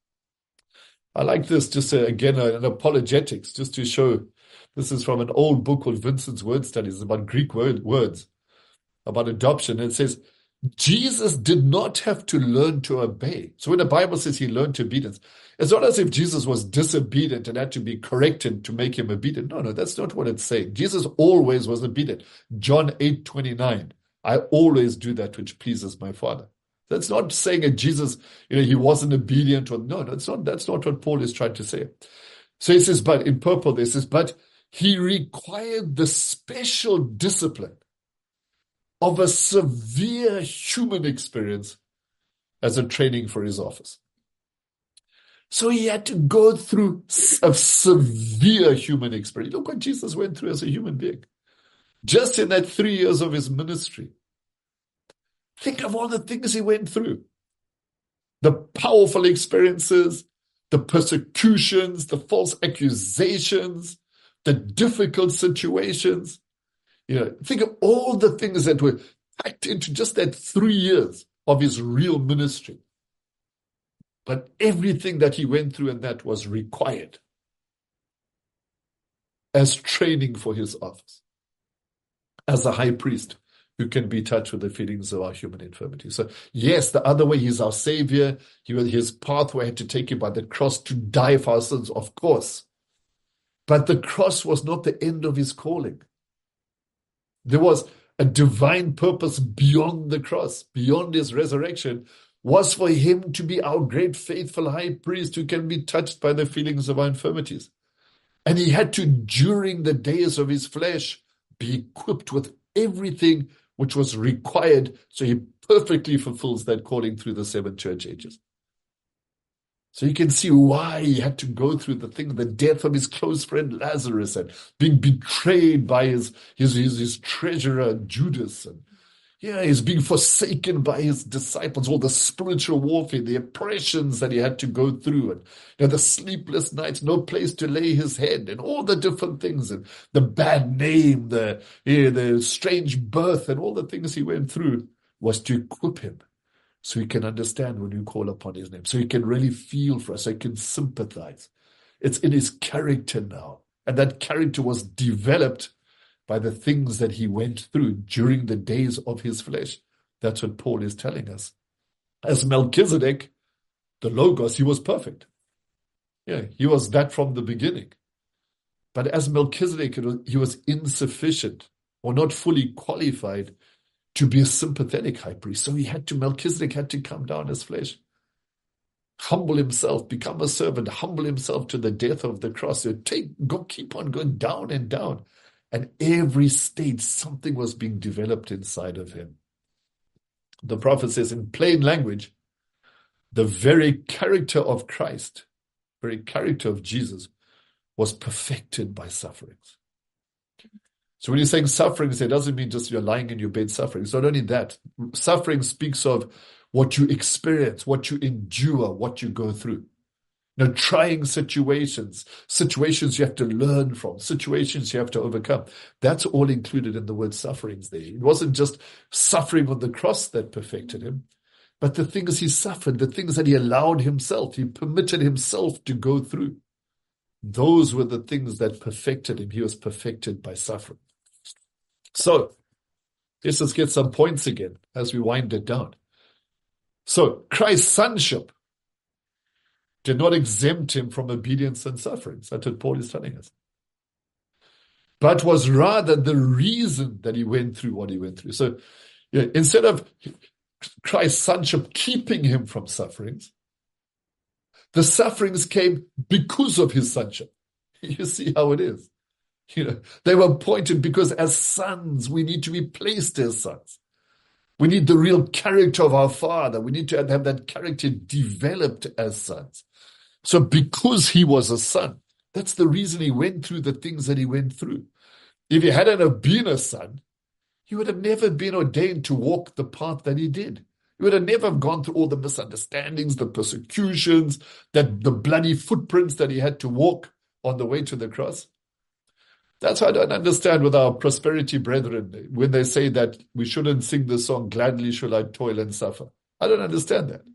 I like this, just uh, again, uh, an apologetics, just to show, this is from an old book called Vincent's Word Studies, about Greek word, words, about adoption. And it says, Jesus did not have to learn to obey. So when the Bible says he learned obedience, it's not as if Jesus was disobedient and had to be corrected to make him obedient. No, no, that's not what it's saying. Jesus always was obedient. John eight twenty-nine, I always do that which pleases my Father. That's not saying that Jesus, you know, he wasn't obedient or no, that's not, that's not what Paul is trying to say. So he says, but in purple, this says, but he required the special discipline of a severe human experience as a training for his office. So he had to go through a severe human experience. Look what Jesus went through as a human being. Just in that three years of his ministry. Think of all the things he went through. The powerful experiences, the persecutions, the false accusations, the difficult situations. You know, think of all the things that were packed into just that three years of his real ministry. But everything that he went through and that was required as training for his office, as a high priest who can be touched with the feelings of our human infirmity. So yes, the other way, he's our savior. He, his pathway had to take him by the cross to die for our sins, of course. But the cross was not the end of his calling. There was a divine purpose beyond the cross, beyond his resurrection, was for him to be our great faithful high priest who can be touched by the feelings of our infirmities. And he had to, during the days of his flesh, be equipped with everything which was required, so he perfectly fulfills that calling through the seven church ages. So you can see why he had to go through the thing, the death of his close friend Lazarus, and being betrayed by his his his, his treasurer Judas, and yeah, he's being forsaken by his disciples, all the spiritual warfare, the oppressions that he had to go through, and you know, the sleepless nights, no place to lay his head, and all the different things, and the bad name, the, you know, the strange birth, and all the things he went through was to equip him so he can understand when you call upon his name, so he can really feel for us, so he can sympathize. It's in his character now, and that character was developed by the things that he went through during the days of his flesh. That's what Paul is telling us. As Melchizedek, the Logos, he was perfect. Yeah, he was that from the beginning. But as Melchizedek, he was insufficient or not fully qualified to be a sympathetic high priest. So he had to, Melchizedek had to come down as flesh, humble himself, become a servant, humble himself to the death of the cross. So take, go, keep on going down and down. And every stage, something was being developed inside of him. The prophet says in plain language, the very character of Christ, very character of Jesus, was perfected by sufferings. So when you're saying sufferings, it doesn't mean just you're lying in your bed suffering. It's not only that. Suffering speaks of what you experience, what you endure, what you go through. You know, trying situations, situations you have to learn from, situations you have to overcome. That's all included in the word sufferings there. It wasn't just suffering on the cross that perfected him, but the things he suffered, the things that he allowed himself, he permitted himself to go through. those were the things that perfected him. He was perfected by suffering. So, let's just get some points again as we wind it down. So, Christ's sonship did not exempt him from obedience and sufferings. That's what Paul is telling us. But was rather the reason that he went through what he went through. So, yeah, instead of Christ's sonship keeping him from sufferings, the sufferings came because of his sonship. You see how it is. You know, they were appointed because as sons, we need to be placed as sons. We need the real character of our Father. We need to have that character developed as sons. So because he was a son, that's the reason he went through the things that he went through. If he hadn't been a son, he would have never been ordained to walk the path that he did. He would have never gone through all the misunderstandings, the persecutions, that the bloody footprints that he had to walk on the way to the cross. That's why I don't understand with our prosperity brethren when they say that we shouldn't sing the song, "Gladly shall I toil and suffer." I don't understand that.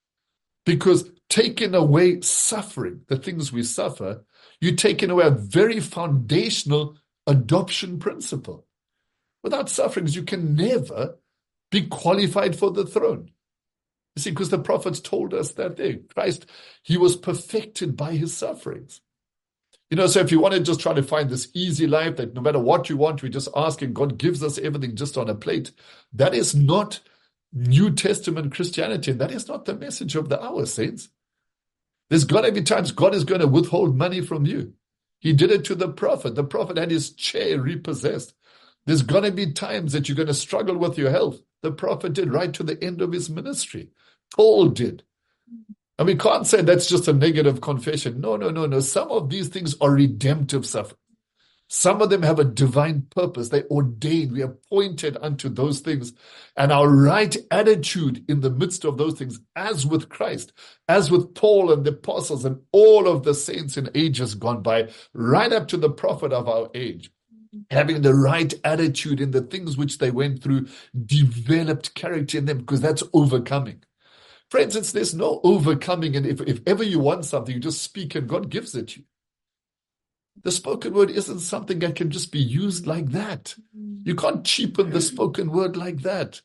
Because taking away suffering, the things we suffer, you're taking away a very foundational adoption principle. Without sufferings, you can never be qualified for the throne. You see, because the prophets told us that there, Christ, he was perfected by his sufferings. You know, so if you want to just try to find this easy life that no matter what you want, we just ask and God gives us everything just on a plate, that is not New Testament Christianity. And that is not the message of the hour, saints. There's going to be times God is going to withhold money from you. He did it to the prophet. The prophet had his chair repossessed. There's going to be times that you're going to struggle with your health. The prophet did right to the end of his ministry. Paul did. And we can't say that's just a negative confession. No, no, no, no. Some of these things are redemptive suffering. Some of them have a divine purpose. They ordained. We are appointed unto those things. And our right attitude in the midst of those things, as with Christ, as with Paul and the apostles and all of the saints in ages gone by, right up to the prophet of our age, having the right attitude in the things which they went through, developed character in them, because that's overcoming. Friends, it's, there's no overcoming, and if, if ever you want something, you just speak and God gives it to you. The spoken word isn't something that can just be used like that. You can't cheapen the spoken word like that.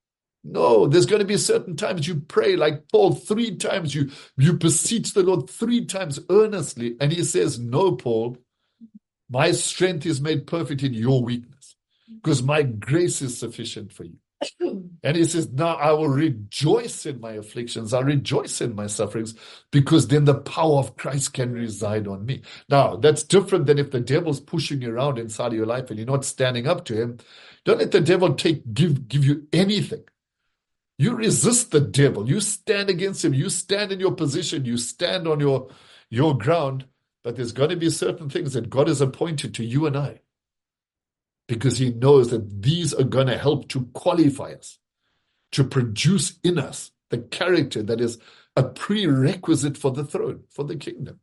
No, there's going to be certain times you pray like Paul three times, you, you beseech the Lord three times earnestly, and he says, "No, Paul, my strength is made perfect in your weakness, because my grace is sufficient for you." And he says, "Now I will rejoice in my afflictions. I'll rejoice in my sufferings, because then the power of Christ can reside on me." Now, that's different than if the devil's pushing you around inside of your life and you're not standing up to him. Don't let the devil take give, give you anything. You resist the devil. You stand against him. You stand in your position. You stand on your, your ground. But there's going to be certain things that God has appointed to you and I, because he knows that these are going to help to qualify us, to produce in us the character that is a prerequisite for the throne, for the kingdom.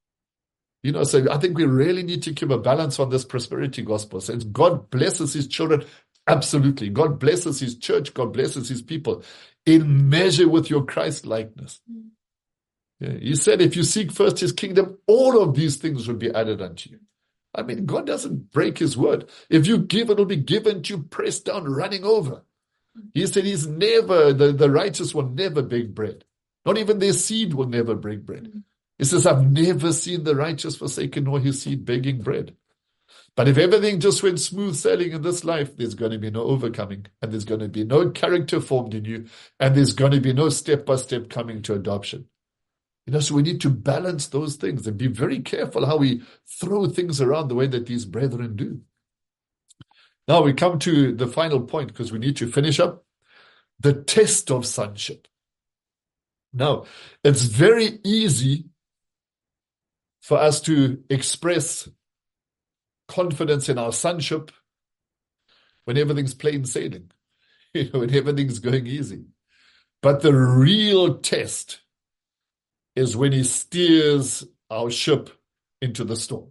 You know, so I think we really need to keep a balance on this prosperity gospel. Since God blesses his children, absolutely. God blesses his church. God blesses his people in measure with your Christ likeness. Yeah, he said, if you seek first his kingdom, all of these things will be added unto you. I mean, God doesn't break his word. If you give, it will be given to you, pressed down, running over. He said he's never, the, the righteous will never beg bread. Not even their seed will never break bread. He says, I've never seen the righteous forsaken nor his seed begging bread. But if everything just went smooth sailing in this life, there's going to be no overcoming, and there's going to be no character formed in you, and there's going to be no step-by-step coming to adoption. You know, so we need to balance those things and be very careful how we throw things around the way that these brethren do. Now we come to the final point, because we need to finish up the test of sonship. Now, it's very easy for us to express confidence in our sonship when everything's plain sailing, you know, when everything's going easy. But the real test is when he steers our ship into the storm.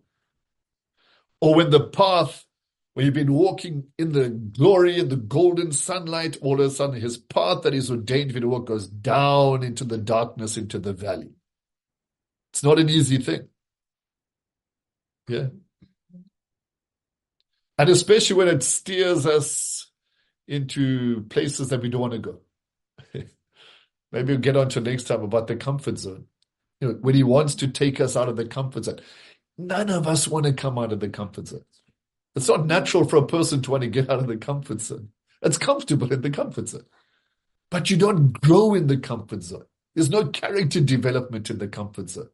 Or when the path, when you've been walking in the glory and the golden sunlight, all of a sudden his path that is ordained for you to walk goes down into the darkness, into the valley. It's not an easy thing. Yeah. And especially when it steers us into places that we don't want to go. Maybe we'll get on to next time about the comfort zone. You know, when he wants to take us out of the comfort zone. None of us want to come out of the comfort zone. It's not natural for a person to want to get out of the comfort zone. It's comfortable in the comfort zone. But you don't grow in the comfort zone. There's no character development in the comfort zone.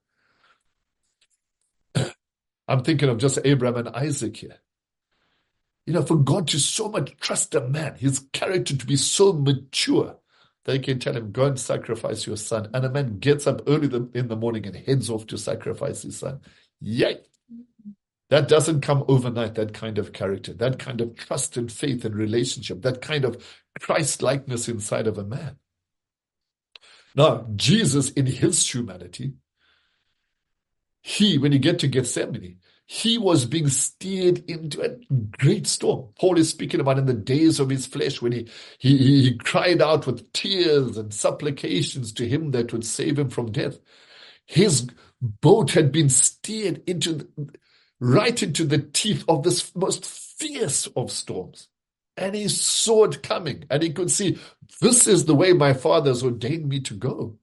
I'm thinking of just Abraham and Isaac here. You know, for God to so much trust a man, his character to be so mature, they can tell him, go and sacrifice your son. And a man gets up early in the morning and heads off to sacrifice his son. Yay! That doesn't come overnight, that kind of character, that kind of trust and faith and relationship, that kind of Christ-likeness inside of a man. Now, Jesus in his humanity, he, when you get to Gethsemane, he was being steered into a great storm. Paul is speaking about in the days of his flesh when he, he, he cried out with tears and supplications to him that would save him from death. His boat had been steered into the, right into the teeth of this most fierce of storms. And he saw it coming, and he could see, this is the way my Father has ordained me to go.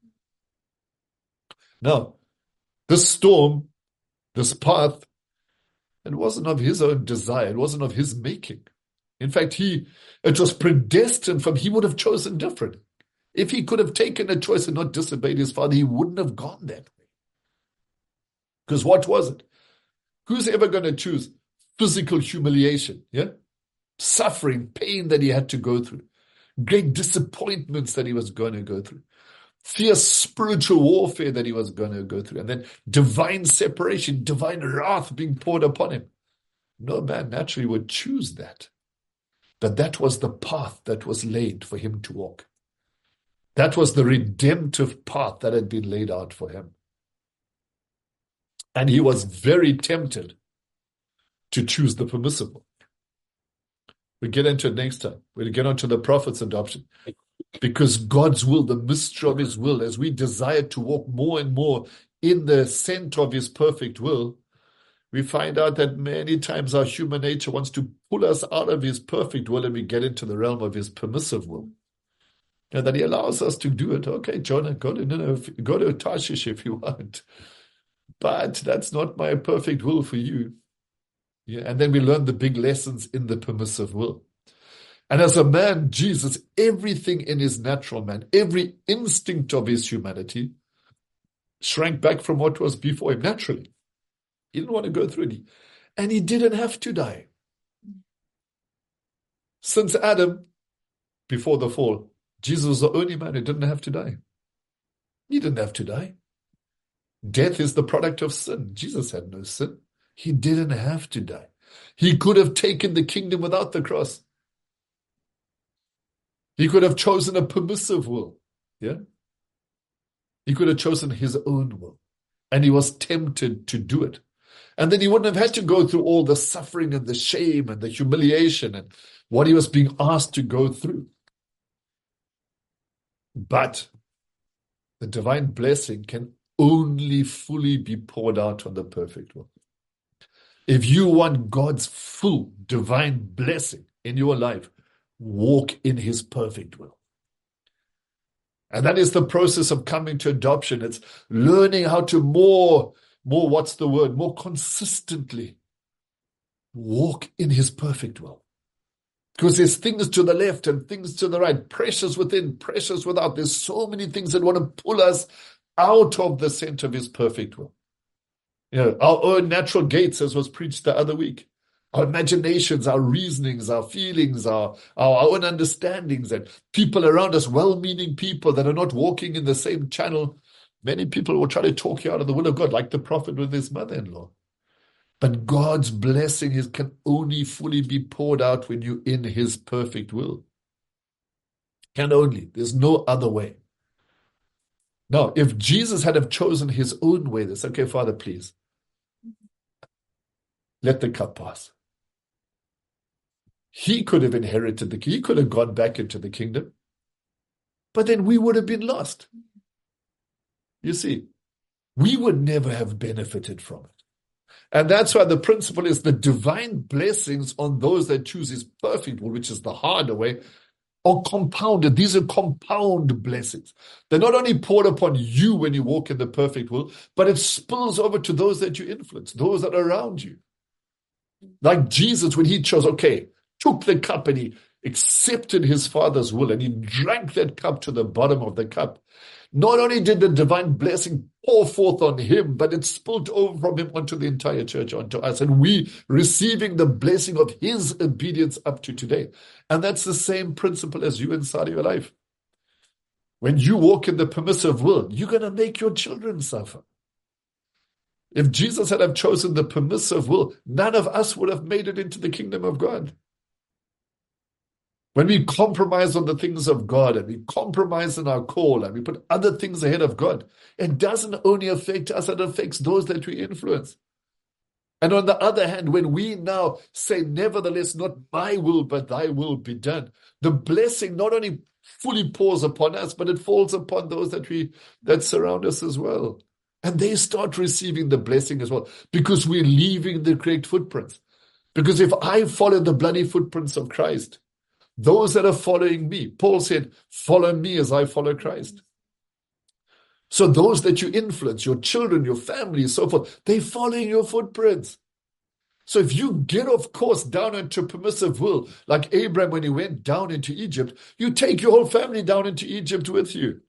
Now, this storm, this path, it wasn't of his own desire. It wasn't of his making. In fact, he it was predestined from, he would have chosen different. If he could have taken a choice and not disobeyed his father, he wouldn't have gone that way. Because what was it? Who's ever going to choose physical humiliation? Yeah? Suffering, pain that he had to go through. Great disappointments that he was going to go through. Fierce spiritual warfare that he was going to go through, and then divine separation, divine wrath being poured upon him. No man naturally would choose that. But that was the path that was laid for him to walk. That was the redemptive path that had been laid out for him. And he was very tempted to choose the permissible. We'll get into it next time. We'll get onto the prophet's adoption. Because God's will, the mystery of his will, as we desire to walk more and more in the center of his perfect will, we find out that many times our human nature wants to pull us out of his perfect will and we get into the realm of his permissive will. And that he allows us to do it. Okay, Jonah, go to Nineveh, go to Tarshish if you want. But that's not my perfect will for you. Yeah, and then we learn the big lessons in the permissive will. And as a man, Jesus, everything in his natural man, every instinct of his humanity shrank back from what was before him naturally. He didn't want to go through it. And he didn't have to die. Since Adam, before the fall, Jesus was the only man who didn't have to die. He didn't have to die. Death is the product of sin. Jesus had no sin. He didn't have to die. He could have taken the kingdom without the cross. He could have chosen a permissive will. Yeah? He could have chosen his own will. And he was tempted to do it. And then he wouldn't have had to go through all the suffering and the shame and the humiliation and what he was being asked to go through. But the divine blessing can only fully be poured out on the perfect will. If you want God's full divine blessing in your life, walk in his perfect will. And that is the process of coming to adoption. It's learning how to more, more, what's the word, more consistently walk in his perfect will. Because there's things to the left and things to the right, pressures within, pressures without. There's so many things that want to pull us out of the center of his perfect will. You know, our own natural gates, as was preached the other week. Our imaginations, our reasonings, our feelings, our, our own understandings, and people around us, well-meaning people that are not walking in the same channel. Many people will try to talk you out of the will of God, like the prophet with his mother-in-law. But God's blessing is, can only fully be poured out when you're in his perfect will. Can only. There's no other way. Now, if Jesus had have chosen his own way, this, okay, Father, please, let the cup pass. He could have inherited the, he could have gone back into the kingdom, but then we would have been lost. You see, we would never have benefited from it. And that's why the principle is the divine blessings on those that choose his perfect will, which is the harder way, are compounded. These are compound blessings. They're not only poured upon you when you walk in the perfect will, but it spills over to those that you influence, those that are around you. Like Jesus, when he chose, okay, took the cup and he accepted his Father's will and he drank that cup to the bottom of the cup. Not only did the divine blessing pour forth on him, but it spilled over from him onto the entire church, onto us. And we receiving the blessing of his obedience up to today. And that's the same principle as you inside of your life. When you walk in the permissive will, you're going to make your children suffer. If Jesus had have chosen the permissive will, none of us would have made it into the kingdom of God. When we compromise on the things of God and we compromise in our call and we put other things ahead of God, it doesn't only affect us, it affects those that we influence. And on the other hand, when we now say, nevertheless, not my will, but thy will be done, the blessing not only fully pours upon us, but it falls upon those that we that surround us as well. And they start receiving the blessing as well, because we're leaving the correct footprints. Because if I follow the bloody footprints of Christ, those that are following me, Paul said, follow me as I follow Christ. So those that you influence, your children, your family, so forth, they're following your footprints. So if you get off course down into permissive will, like Abraham when he went down into Egypt, you take your whole family down into Egypt with you.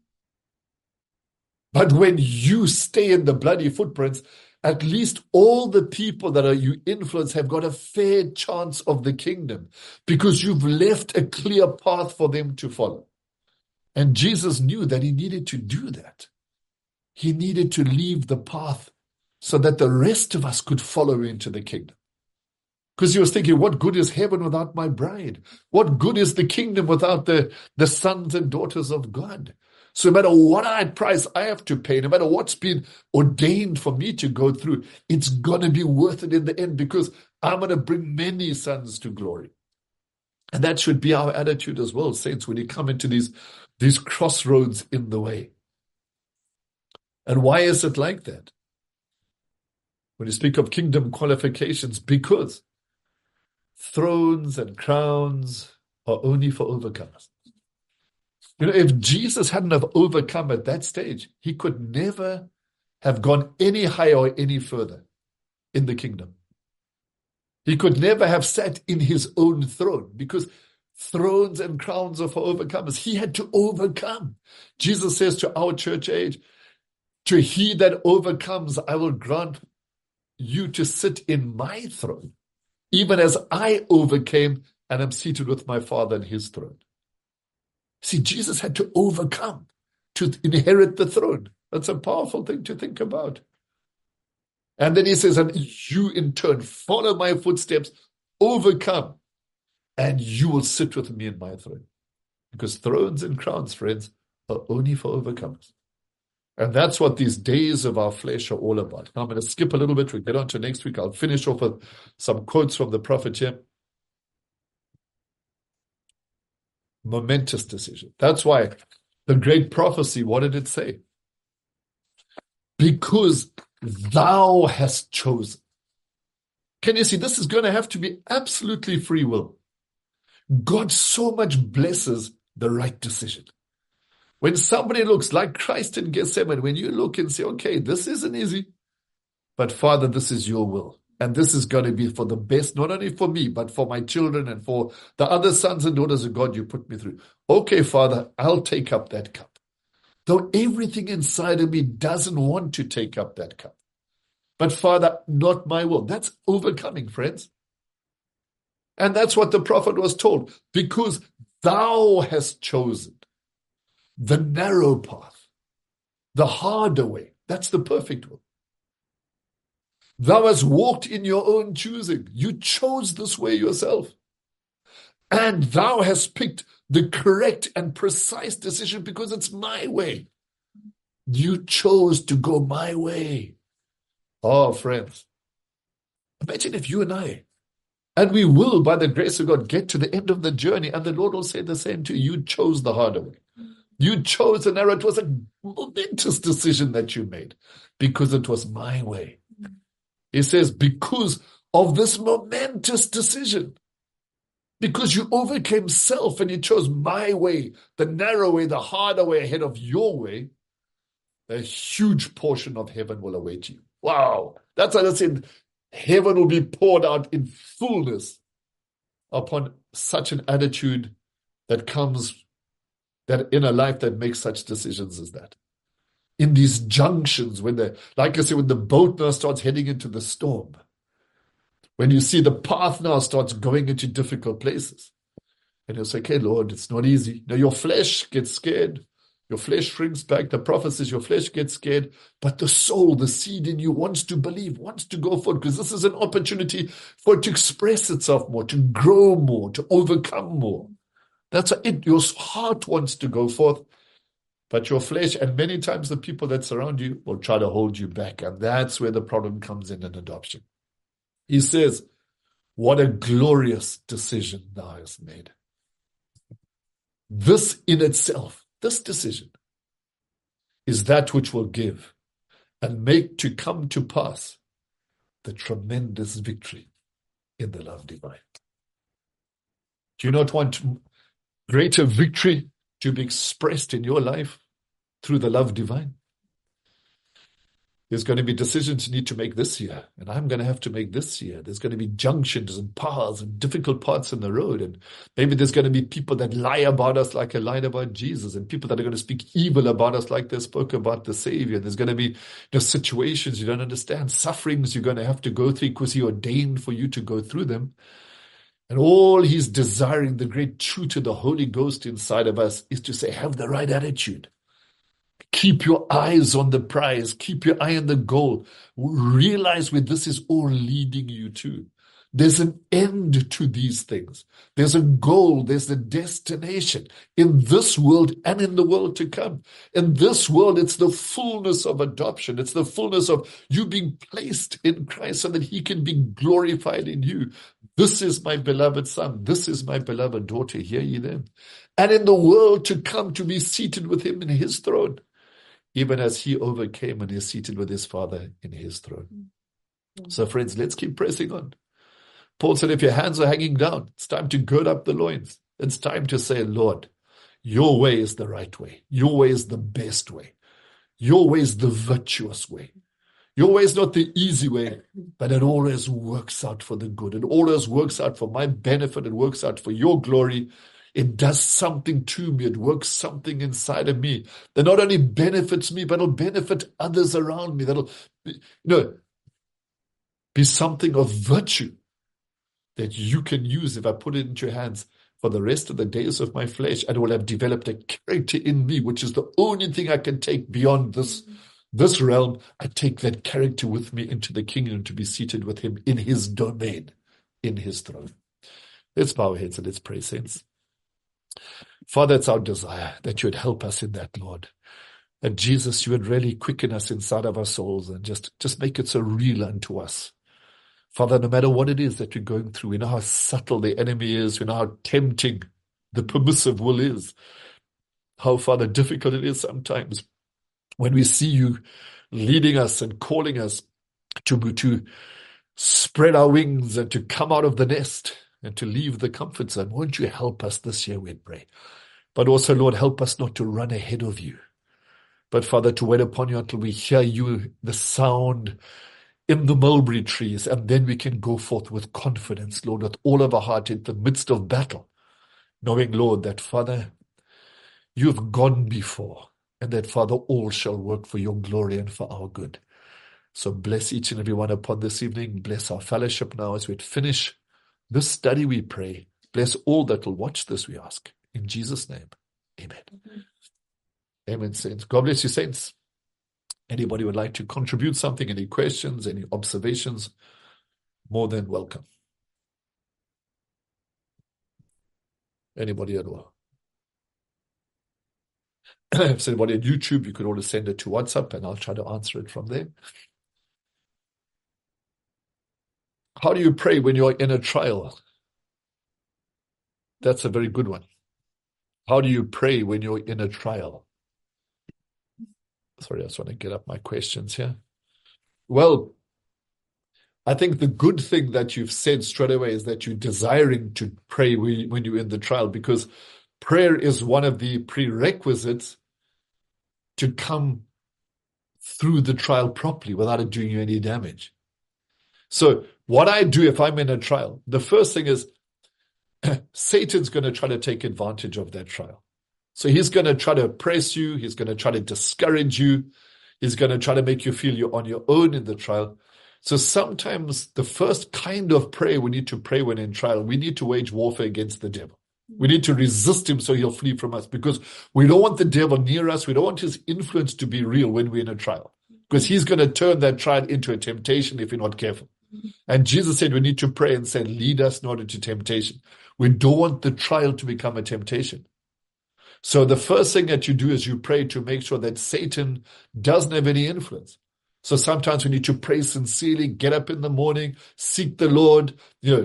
But when you stay in the bloody footprints, at least all the people that are you influence have got a fair chance of the kingdom, because you've left a clear path for them to follow. And Jesus knew that he needed to do that. He needed to leave the path so that the rest of us could follow into the kingdom. Because he was thinking, what good is heaven without my bride? What good is the kingdom without the, the sons and daughters of God? So no matter what I price I have to pay, no matter what's been ordained for me to go through, it's going to be worth it in the end, because I'm going to bring many sons to glory. And that should be our attitude as well, saints, when you come into these, these crossroads in the way. And why is it like that? When you speak of kingdom qualifications, because thrones and crowns are only for overcomers. You know, if Jesus hadn't have overcome at that stage, he could never have gone any higher or any further in the kingdom. He could never have sat in his own throne, because thrones and crowns are for overcomers. He had to overcome. Jesus says to our church age, to he that overcomes, I will grant you to sit in my throne, even as I overcame and am seated with my Father in his throne. See, Jesus had to overcome to inherit the throne. That's a powerful thing to think about. And then he says, and you in turn follow my footsteps, overcome, and you will sit with me in my throne. Because thrones and crowns, friends, are only for overcomers. And that's what these days of our flesh are all about. Now I'm going to skip a little bit. We'll get on to next week. I'll finish off with some quotes from the prophet here. Momentous decision. That's why the great prophecy, what did it say? Because thou hast chosen. Can you see, this is going to have to be absolutely free will. God so much blesses the right decision. When somebody looks like Christ in Gethsemane, when you look and say, okay, this isn't easy, but Father, this is your will. And this is going to be for the best, not only for me, but for my children and for the other sons and daughters of God you put me through. Okay, Father, I'll take up that cup. Though everything inside of me doesn't want to take up that cup. But Father, not my will. That's overcoming, friends. And that's what the prophet was told. Because thou hast chosen the narrow path, the harder way. That's the perfect will. Thou hast walked in your own choosing. You chose this way yourself. And thou hast picked the correct and precise decision because it's my way. You chose to go my way. Oh, friends, imagine if you and I, and we will, by the grace of God, get to the end of the journey, and the Lord will say the same to you. You chose the harder way. You chose the narrow. It was a momentous decision that you made because it was my way. He says, because of this momentous decision, because you overcame self and you chose my way, the narrow way, the harder way ahead of your way, a huge portion of heaven will await you. Wow. That's what I said. Heaven will be poured out in fullness upon such an attitude that comes that in a life that makes such decisions as that. In these junctions, when the, like I say, when the boat now starts heading into the storm, when you see the path now starts going into difficult places, and you'll say, okay, Lord, it's not easy. Now your flesh gets scared. Your flesh shrinks back. The prophet says your flesh gets scared, but the soul, the seed in you wants to believe, wants to go forward, because this is an opportunity for it to express itself more, to grow more, to overcome more. That's it. Your heart wants to go forth, but your flesh, and many times the people that surround you, will try to hold you back. And that's where the problem comes in in adoption. He says, what a glorious decision thou hast made. This in itself, this decision, is that which will give and make to come to pass the tremendous victory in the love divine. Do you not want greater victory to be expressed in your life through the love divine? There's going to be decisions you need to make this year, and I'm going to have to make this year. There's going to be junctions and paths and difficult parts in the road, and maybe there's going to be people that lie about us like I lied about Jesus, and people that are going to speak evil about us like they spoke about the Savior. There's going to be, you know, situations you don't understand, sufferings you're going to have to go through because He ordained for you to go through them. And all He's desiring, the great truth of the Holy Ghost inside of us, is to say, have the right attitude. Keep your eyes on the prize. Keep your eye on the goal. Realize where this is all leading you to. There's an end to these things. There's a goal. There's a destination in this world and in the world to come. In this world, it's the fullness of adoption. It's the fullness of you being placed in Christ so that He can be glorified in you. This is my beloved son. This is my beloved daughter. Hear ye them. And in the world to come, to be seated with Him in His throne, even as He overcame and is seated with His Father in His throne. Mm-hmm. So friends, let's keep pressing on. Paul said, if your hands are hanging down, it's time to gird up the loins. It's time to say, Lord, your way is the right way. Your way is the best way. Your way is the virtuous way. Your way is not the easy way, but it always works out for the good. It always works out for my benefit. It works out for your glory. It does something to me. It works something inside of me that not only benefits me, but it'll benefit others around me. That'll, you know, be something of virtue that you can use if I put it into your hands for the rest of the days of my flesh. And it will have developed a character in me, which is the only thing I can take beyond this, this realm. I take that character with me into the kingdom to be seated with Him in His domain, in His throne. Let's bow our heads and let's pray, saints. Father, it's our desire that you would help us in that, Lord. And Jesus, you would really quicken us inside of our souls and just, just make it so real unto us. Father, no matter what it is that we're going through, we know how subtle the enemy is, we know how tempting the permissive will is, how, Father, difficult it is sometimes when we see you leading us and calling us to, to spread our wings and to come out of the nest and to leave the comfort zone. Won't you help us this year, we pray. But also, Lord, help us not to run ahead of you, but, Father, to wait upon you until we hear you, the sound in the mulberry trees, and then we can go forth with confidence, Lord, with all of our heart in the midst of battle, knowing, Lord, that, Father, you have gone before, and that, Father, all shall work for your glory and for our good. So bless each and every one upon this evening. Bless our fellowship now as we finish this study, we pray. Bless all that will watch this, we ask. In Jesus' name, amen. Mm-hmm. Amen, saints. God bless you, saints. Anybody would like to contribute something, any questions, any observations, more than welcome. Anybody at all? If there's anybody on YouTube, you could always send it to WhatsApp and I'll try to answer it from there. How do you pray when you're in a trial? That's a very good one. How do you pray when you're in a trial? Sorry, I just want to get up my questions here. Well, I think the good thing that you've said straight away is that you're desiring to pray when you're in the trial, because prayer is one of the prerequisites to come through the trial properly without it doing you any damage. So what I do if I'm in a trial, the first thing is Satan's going to try to take advantage of that trial. So he's going to try to oppress you. He's going to try to discourage you. He's going to try to make you feel you're on your own in the trial. So sometimes the first kind of prayer we need to pray when in trial, we need to wage warfare against the devil. We need to resist him so he'll flee from us, because we don't want the devil near us. We don't want his influence to be real when we're in a trial, because he's going to turn that trial into a temptation if you're not careful. And Jesus said we need to pray and say, lead us not into temptation. We don't want the trial to become a temptation. So the first thing that you do is you pray to make sure that Satan doesn't have any influence. So sometimes we need to pray sincerely, get up in the morning, seek the Lord, you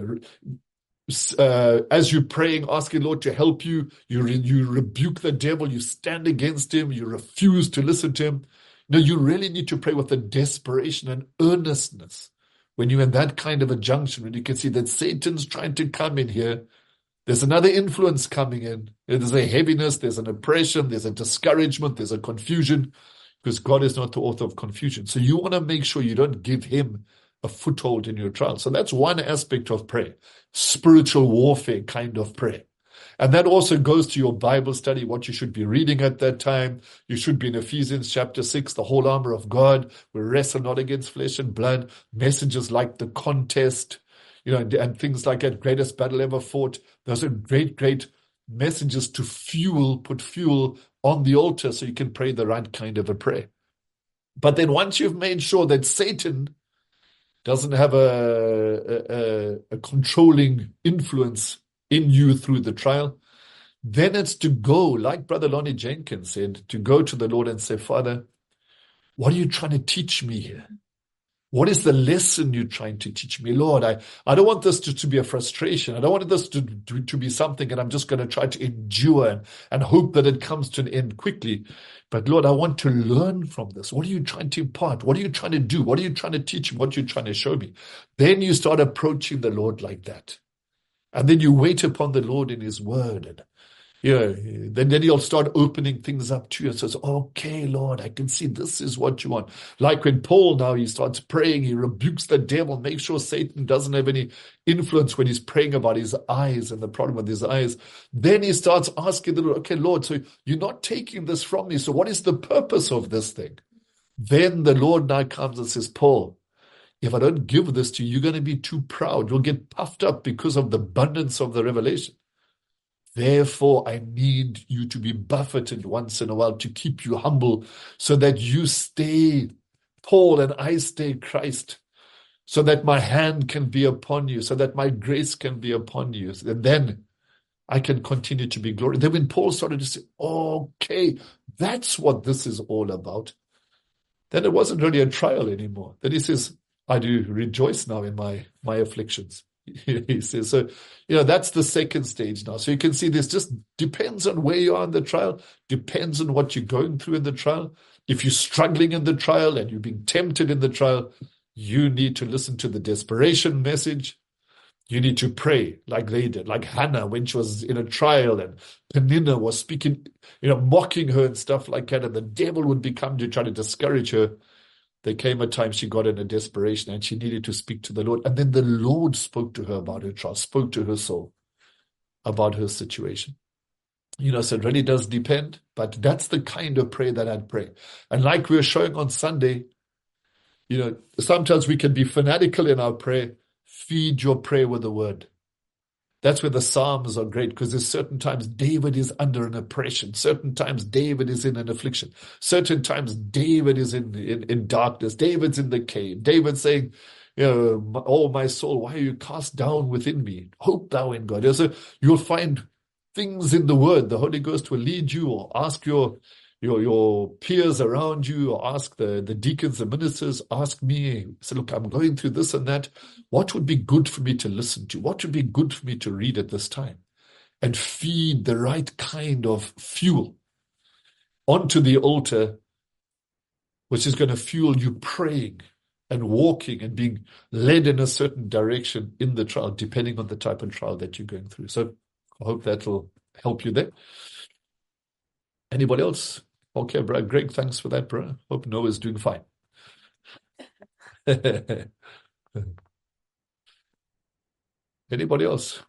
know, uh, as you're praying, asking Lord to help you, you, re- you rebuke the devil, you stand against him, you refuse to listen to him. No, you really need to pray with a desperation and earnestness. When you're in that kind of a junction, when you can see that Satan's trying to come in here, there's another influence coming in. There's a heaviness, there's an oppression, there's a discouragement, there's a confusion, because God is not the author of confusion. So you want to make sure you don't give him a foothold in your trial. So that's one aspect of prayer, spiritual warfare kind of prayer. And that also goes to your Bible study, what you should be reading at that time. You should be in Ephesians chapter six, the whole armor of God. We wrestle not against flesh and blood. Messages like the contest, you know, and, and things like that, greatest battle ever fought. Those are great, great messages to fuel, put fuel on the altar so you can pray the right kind of a prayer. But then once you've made sure that Satan doesn't have a, a, a controlling influence in you through the trial, then it's to go, like Brother Lonnie Jenkins said, to go to the Lord and say, Father, what are you trying to teach me here? What is the lesson you're trying to teach me? Lord, I, I don't want this to, to be a frustration. I don't want this to, to, to be something and I'm just going to try to endure and, and hope that it comes to an end quickly. But Lord, I want to learn from this. What are you trying to impart? What are you trying to do? What are you trying to teach me? What are you trying to show me? Then you start approaching the Lord like that. And then you wait upon the Lord in his word. And you know, then, then he'll start opening things up to you and says, okay, Lord, I can see this is what you want. Like when Paul now, he starts praying, he rebukes the devil, makes sure Satan doesn't have any influence when he's praying about his eyes and the problem with his eyes. Then he starts asking the Lord, okay, Lord, so you're not taking this from me. So what is the purpose of this thing? Then the Lord now comes and says, Paul, if I don't give this to you, you're going to be too proud. You'll get puffed up because of the abundance of the revelation. Therefore, I need you to be buffeted once in a while to keep you humble so that you stay Paul and I stay Christ, so that my hand can be upon you, so that my grace can be upon you. And then I can continue to be glorious. Then when Paul started to say, okay, that's what this is all about, then it wasn't really a trial anymore. Then he says, I do rejoice now in my, my afflictions. He says, so, you know, that's the second stage now. So you can see this just depends on where you are in the trial, depends on what you're going through in the trial. If you're struggling in the trial and you're being tempted in the trial, you need to listen to the desperation message. You need to pray like they did, like Hannah when she was in a trial and Peninnah was speaking, you know, mocking her and stuff like that. And the devil would become to try to discourage her. There came a time she got in a desperation and she needed to speak to the Lord. And then the Lord spoke to her about her trial, spoke to her soul about her situation. You know, so it really does depend, but that's the kind of prayer that I'd pray. And like we were showing on Sunday, you know, sometimes we can be fanatical in our prayer. Feed your prayer with the word. That's where the Psalms are great, because there's certain times David is under an oppression. Certain times David is in an affliction. Certain times David is in, in, in darkness. David's in the cave. David's saying, you know, oh, my soul, why are you cast down within me? Hope thou in God. So you'll find things in the word. The Holy Ghost will lead you, or ask your your your peers around you, or ask the, the deacons, the ministers, ask me, say, look, I'm going through this and that. What would be good for me to listen to? What would be good for me to read at this time? And feed the right kind of fuel onto the altar, which is going to fuel you praying and walking and being led in a certain direction in the trial, depending on the type of trial that you're going through. So I hope that will help you there. Anybody else? Okay, bro. Greg, thanks for that, bro. Hope Noah's doing fine. Anybody else?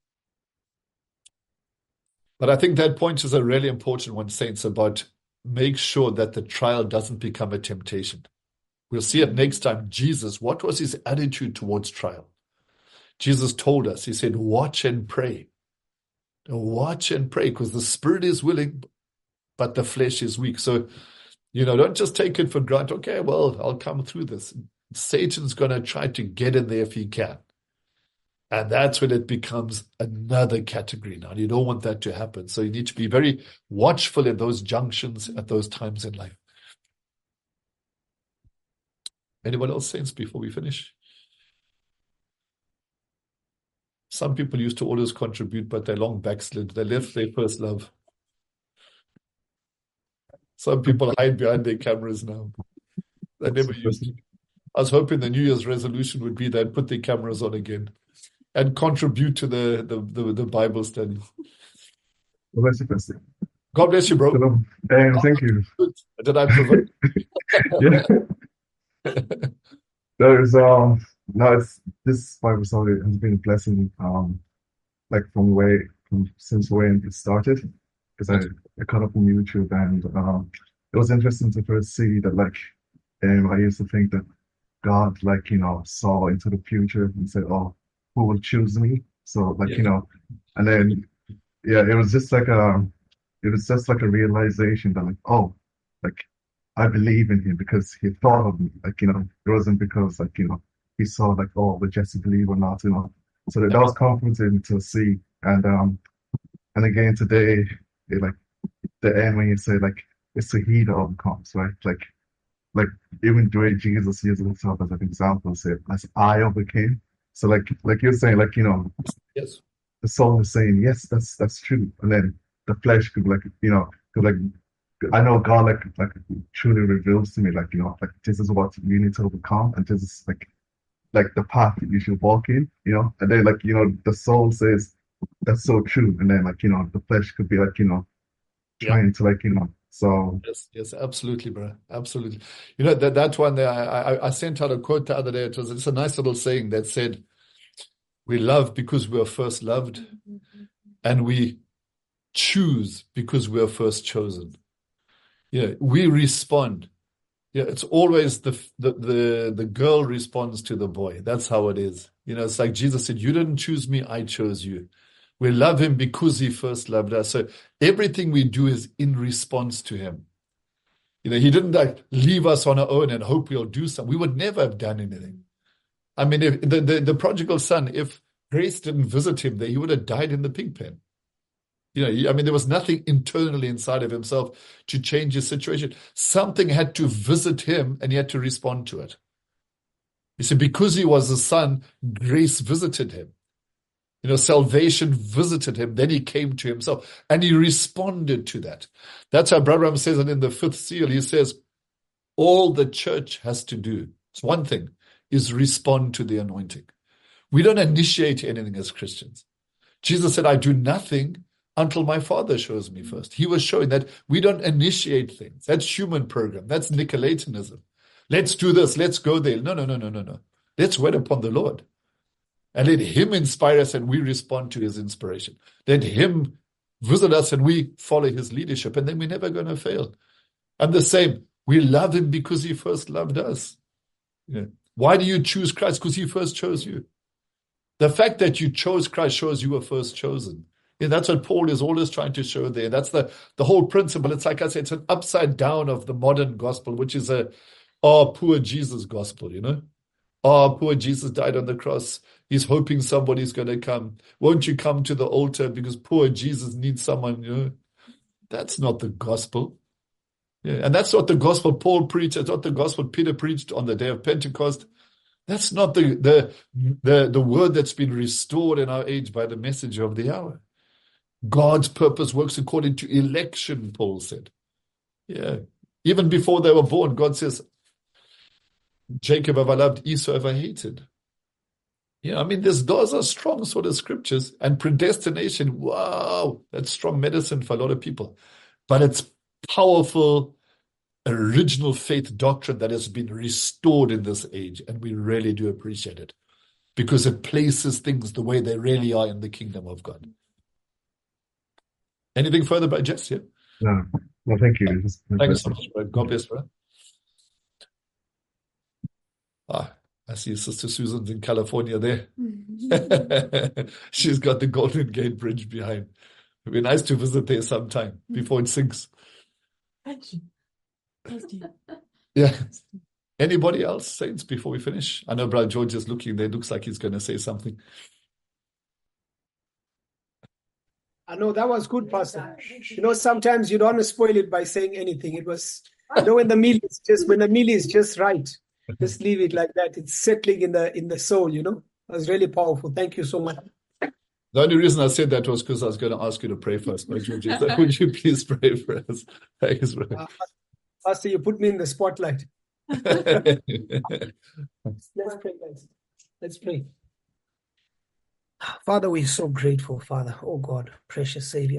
But I think that point is a really important one, Saints, about make sure that the trial doesn't become a temptation. We'll see it next time. Jesus, what was his attitude towards trial? Jesus told us, he said, watch and pray. Watch and pray, because the spirit is willing, but the flesh is weak. So, you know, don't just take it for granted. Okay, well, I'll come through this. Satan's going to try to get in there if he can. And that's when it becomes another category now. You don't want that to happen. So you need to be very watchful at those junctions, at those times in life. Anyone else, saints, before we finish? Some people used to always contribute, but they long backslid. They left their first love. Some people hide behind their cameras now. They never used it. I was hoping the New Year's resolution would be they'd put their cameras on again and contribute to the, the, the, the Bible study. Well, that's interesting. God bless you, bro. Hello. Um, thank you. Did I provoke? Yeah. There's um no, it's this Bible study has been a blessing, um, like from way from since when it started, because I, I caught up on YouTube, and um, it was interesting to first see that, like, um, I used to think that God, like, you know, saw into the future and said, "Oh, who will choose me?" So, like, Yeah. you know, and then yeah, it was just like a, it was just like a realization that, like, oh, like, I believe in him because he thought of me. Like, you know, it wasn't because, like, you know, he saw, like, oh, would Jesse believe or not, you know. So that, that was comforting to see. And um and again today, it, like, the end when you say, like, it's the he that overcomes, right? Like like even the way Jesus uses himself as an example, said, as I overcame. So like like you're saying, like, you know, Yes. the soul is saying, yes, that's that's true. And then the flesh could, like, you know, could, like, I know God, like, like truly reveals to me, like, you know, like, this is what you need to overcome, and this is like like the path that you should walk in, you know. And then, like, you know, the soul says that's so true, and then, like, you know, the flesh could be, like, you know, Yeah. trying to, like, you know. So Yes, yes, absolutely, bro. Absolutely. You know, that that one there, I, I I sent out a quote the other day. It was it's a nice little saying that said, "We love because we were first loved, and we choose because we were first chosen." Yeah, we respond. Yeah, it's always the the the the girl responds to the boy. That's how it is. You know, it's like Jesus said, "You didn't choose me, I chose you." We love him because he first loved us. So everything we do is in response to him. You know, he didn't, like, leave us on our own and hope we'll do something. We would never have done anything. I mean, if the, the, the prodigal son, if Grace didn't visit him there, he would have died in the pig pen. You know, he- I mean, there was nothing internally inside of himself to change his situation. Something had to visit him, and he had to respond to it. You see, because he was a son, grace visited him. You know, salvation visited him. Then he came to himself, and he responded to that. That's how Brother Ram says it in the fifth seal. He says, all the church has to do, it's one thing, is respond to the anointing. We don't initiate anything as Christians. Jesus said, I do nothing until my Father shows me first. He was showing that we don't initiate things. That's human program. That's Nicolaitanism. Let's do this. Let's go there. No, no, no, no, no, no. Let's wait upon the Lord. And let him inspire us, and we respond to his inspiration. Let him visit us, and we follow his leadership, and then we're never going to fail. And the same, we love him because he first loved us. Yeah. Why do you choose Christ? Because he first chose you. The fact that you chose Christ shows you were first chosen. Yeah, that's what Paul is always trying to show there. That's the, the whole principle. It's like I said, it's an upside down of the modern gospel, which is a, oh, poor Jesus gospel, you know? Oh, poor Jesus died on the cross. He's hoping somebody's going to come. Won't you come to the altar because poor Jesus needs someone, you know? That's not the gospel. Yeah, and that's not the gospel Paul preached. That's not the gospel Peter preached on the day of Pentecost. That's not the, the, the, the word that's been restored in our age by the message of the hour. God's purpose works according to election, Paul said. Yeah. Even before they were born, God says, Jacob ever loved, Esau ever hated. Yeah, I mean, this, those are strong sort of scriptures. And predestination, wow, that's strong medicine for a lot of people. But it's powerful, original faith doctrine that has been restored in this age. And we really do appreciate it because it places things the way they really are in the kingdom of God. Anything further by Jess here? No, no, thank you. Just, Thank you so much, brother. God bless, brother. Ah, I see Sister Susan's in California there. She's got the Golden Gate Bridge behind. It'd be nice to visit there sometime before it sinks. Thank you. Thank you. Yeah. Anybody else, saints, before we finish? I know Brother George is looking there. Looks like he's going to say something. I know that was good, Pastor. You know, sometimes you don't want to spoil it by saying anything. It was, you know, when the meal is just when the meal is just right, just leave it like that. It's settling in the in the soul. You know, it was really powerful. Thank you so much. The only reason I said that was because I was going to ask you to pray first. But George, so would you please pray for us? Thanks, brother. Uh, Pastor, you put me in the spotlight. Let's pray, guys. Let's pray. Father, we're so grateful, Father. Oh God, precious Savior.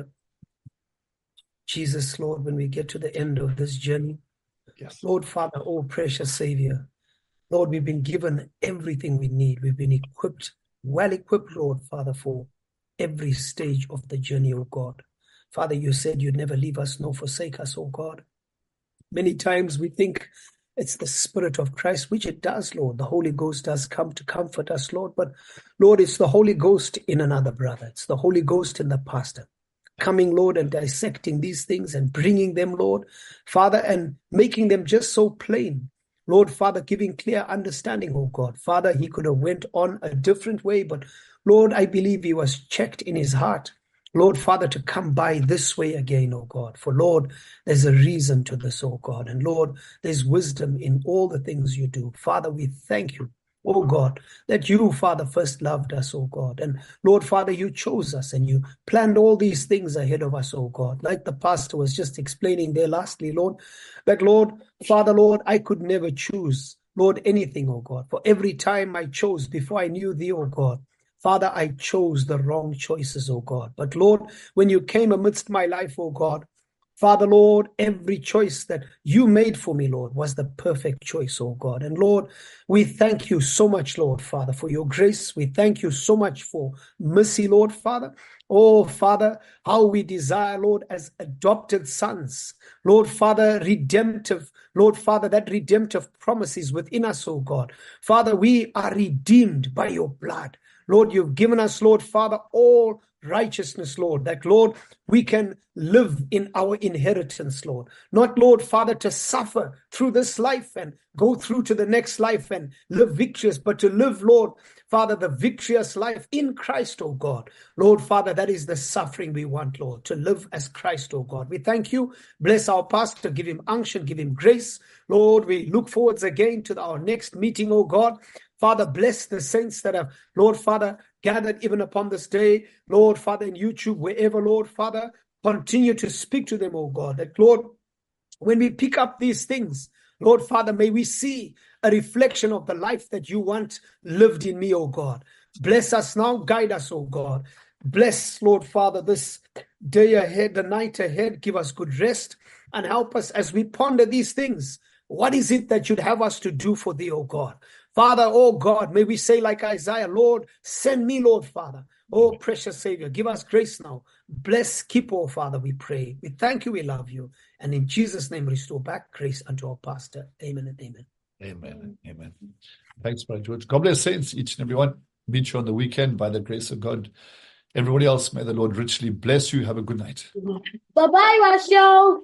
Jesus, Lord, when we get to the end of this journey, Yes. Lord, Father, oh precious Savior, Lord, we've been given everything we need. We've been equipped, well equipped, Lord, Father, for every stage of the journey, oh God. Father, you said you'd never leave us nor forsake us, oh God. Many times we think it's the Spirit of Christ, which it does, Lord. The Holy Ghost does come to comfort us, Lord. But, Lord, it's the Holy Ghost in another brother. It's the Holy Ghost in the pastor. Coming, Lord, and dissecting these things and bringing them, Lord, Father, and making them just so plain. Lord, Father, giving clear understanding, oh God. Father, he could have went on a different way, but, Lord, I believe he was checked in his heart. Lord, Father, to come by this way again, oh God. For, Lord, there's a reason to this, oh God. And, Lord, there's wisdom in all the things you do. Father, we thank you, oh God, that you, Father, first loved us, oh God. And, Lord, Father, you chose us and you planned all these things ahead of us, oh God. Like the pastor was just explaining there lastly, Lord, that, Lord, Father, Lord, I could never choose, Lord, anything, oh God. For every time I chose before I knew thee, oh God, Father, I chose the wrong choices, oh God. But Lord, when you came amidst my life, oh God, Father, Lord, every choice that you made for me, Lord, was the perfect choice, oh God. And Lord, we thank you so much, Lord, Father, for your grace. We thank you so much for mercy, Lord, Father. Oh, Father, how we desire, Lord, as adopted sons, Lord, Father, redemptive, Lord, Father, that redemptive promise is within us, oh God. Father, we are redeemed by your blood. Lord, you've given us, Lord, Father, all righteousness, Lord, that, Lord, we can live in our inheritance, Lord. Not, Lord, Father, to suffer through this life and go through to the next life and live victorious, but to live, Lord, Father, the victorious life in Christ, oh God. Lord, Father, that is the suffering we want, Lord, to live as Christ, oh God. We thank you. Bless our pastor. Give him unction. Give him grace. Lord, we look forwards again to our next meeting, oh God. Father, bless the saints that have, Lord, Father, gathered even upon this day. Lord, Father, in YouTube, wherever, Lord, Father, continue to speak to them, oh God. That, Lord, when we pick up these things, Lord, Father, may we see a reflection of the life that you want lived in me, oh God. Bless us now. Guide us, oh God. Bless, Lord, Father, this day ahead, the night ahead. Give us good rest and help us as we ponder these things. What is it that you'd have us to do for thee, oh God? Father, oh God, may we say like Isaiah, Lord, send me, Lord, Father. Oh, precious Savior, give us grace now. Bless, keep, oh Father, we pray. We thank you, we love you. And in Jesus' name, restore back grace unto our pastor. Amen and amen. Amen. Amen. Thanks, Brother George. God bless saints, each and everyone. Meet you on the weekend by the grace of God. Everybody else, may the Lord richly bless you. Have a good night. Bye-bye, Rachel.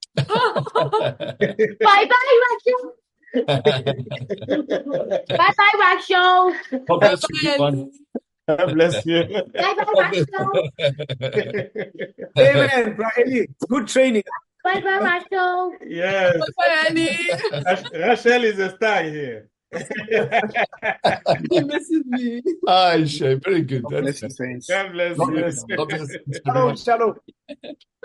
Bye-bye, Rachel. Bye-bye, Rachel. God bless you, everyone. God bless you. Bye-bye, Rachel. Amen, Brother Eli. Good training. Bye-bye, Rachel. Yes. Bye, Annie. Rachel is a star here. He misses me. Ah, Shay, very good. God bless That's you, saints. God bless God you. bless. God bless. Shalom, shalom.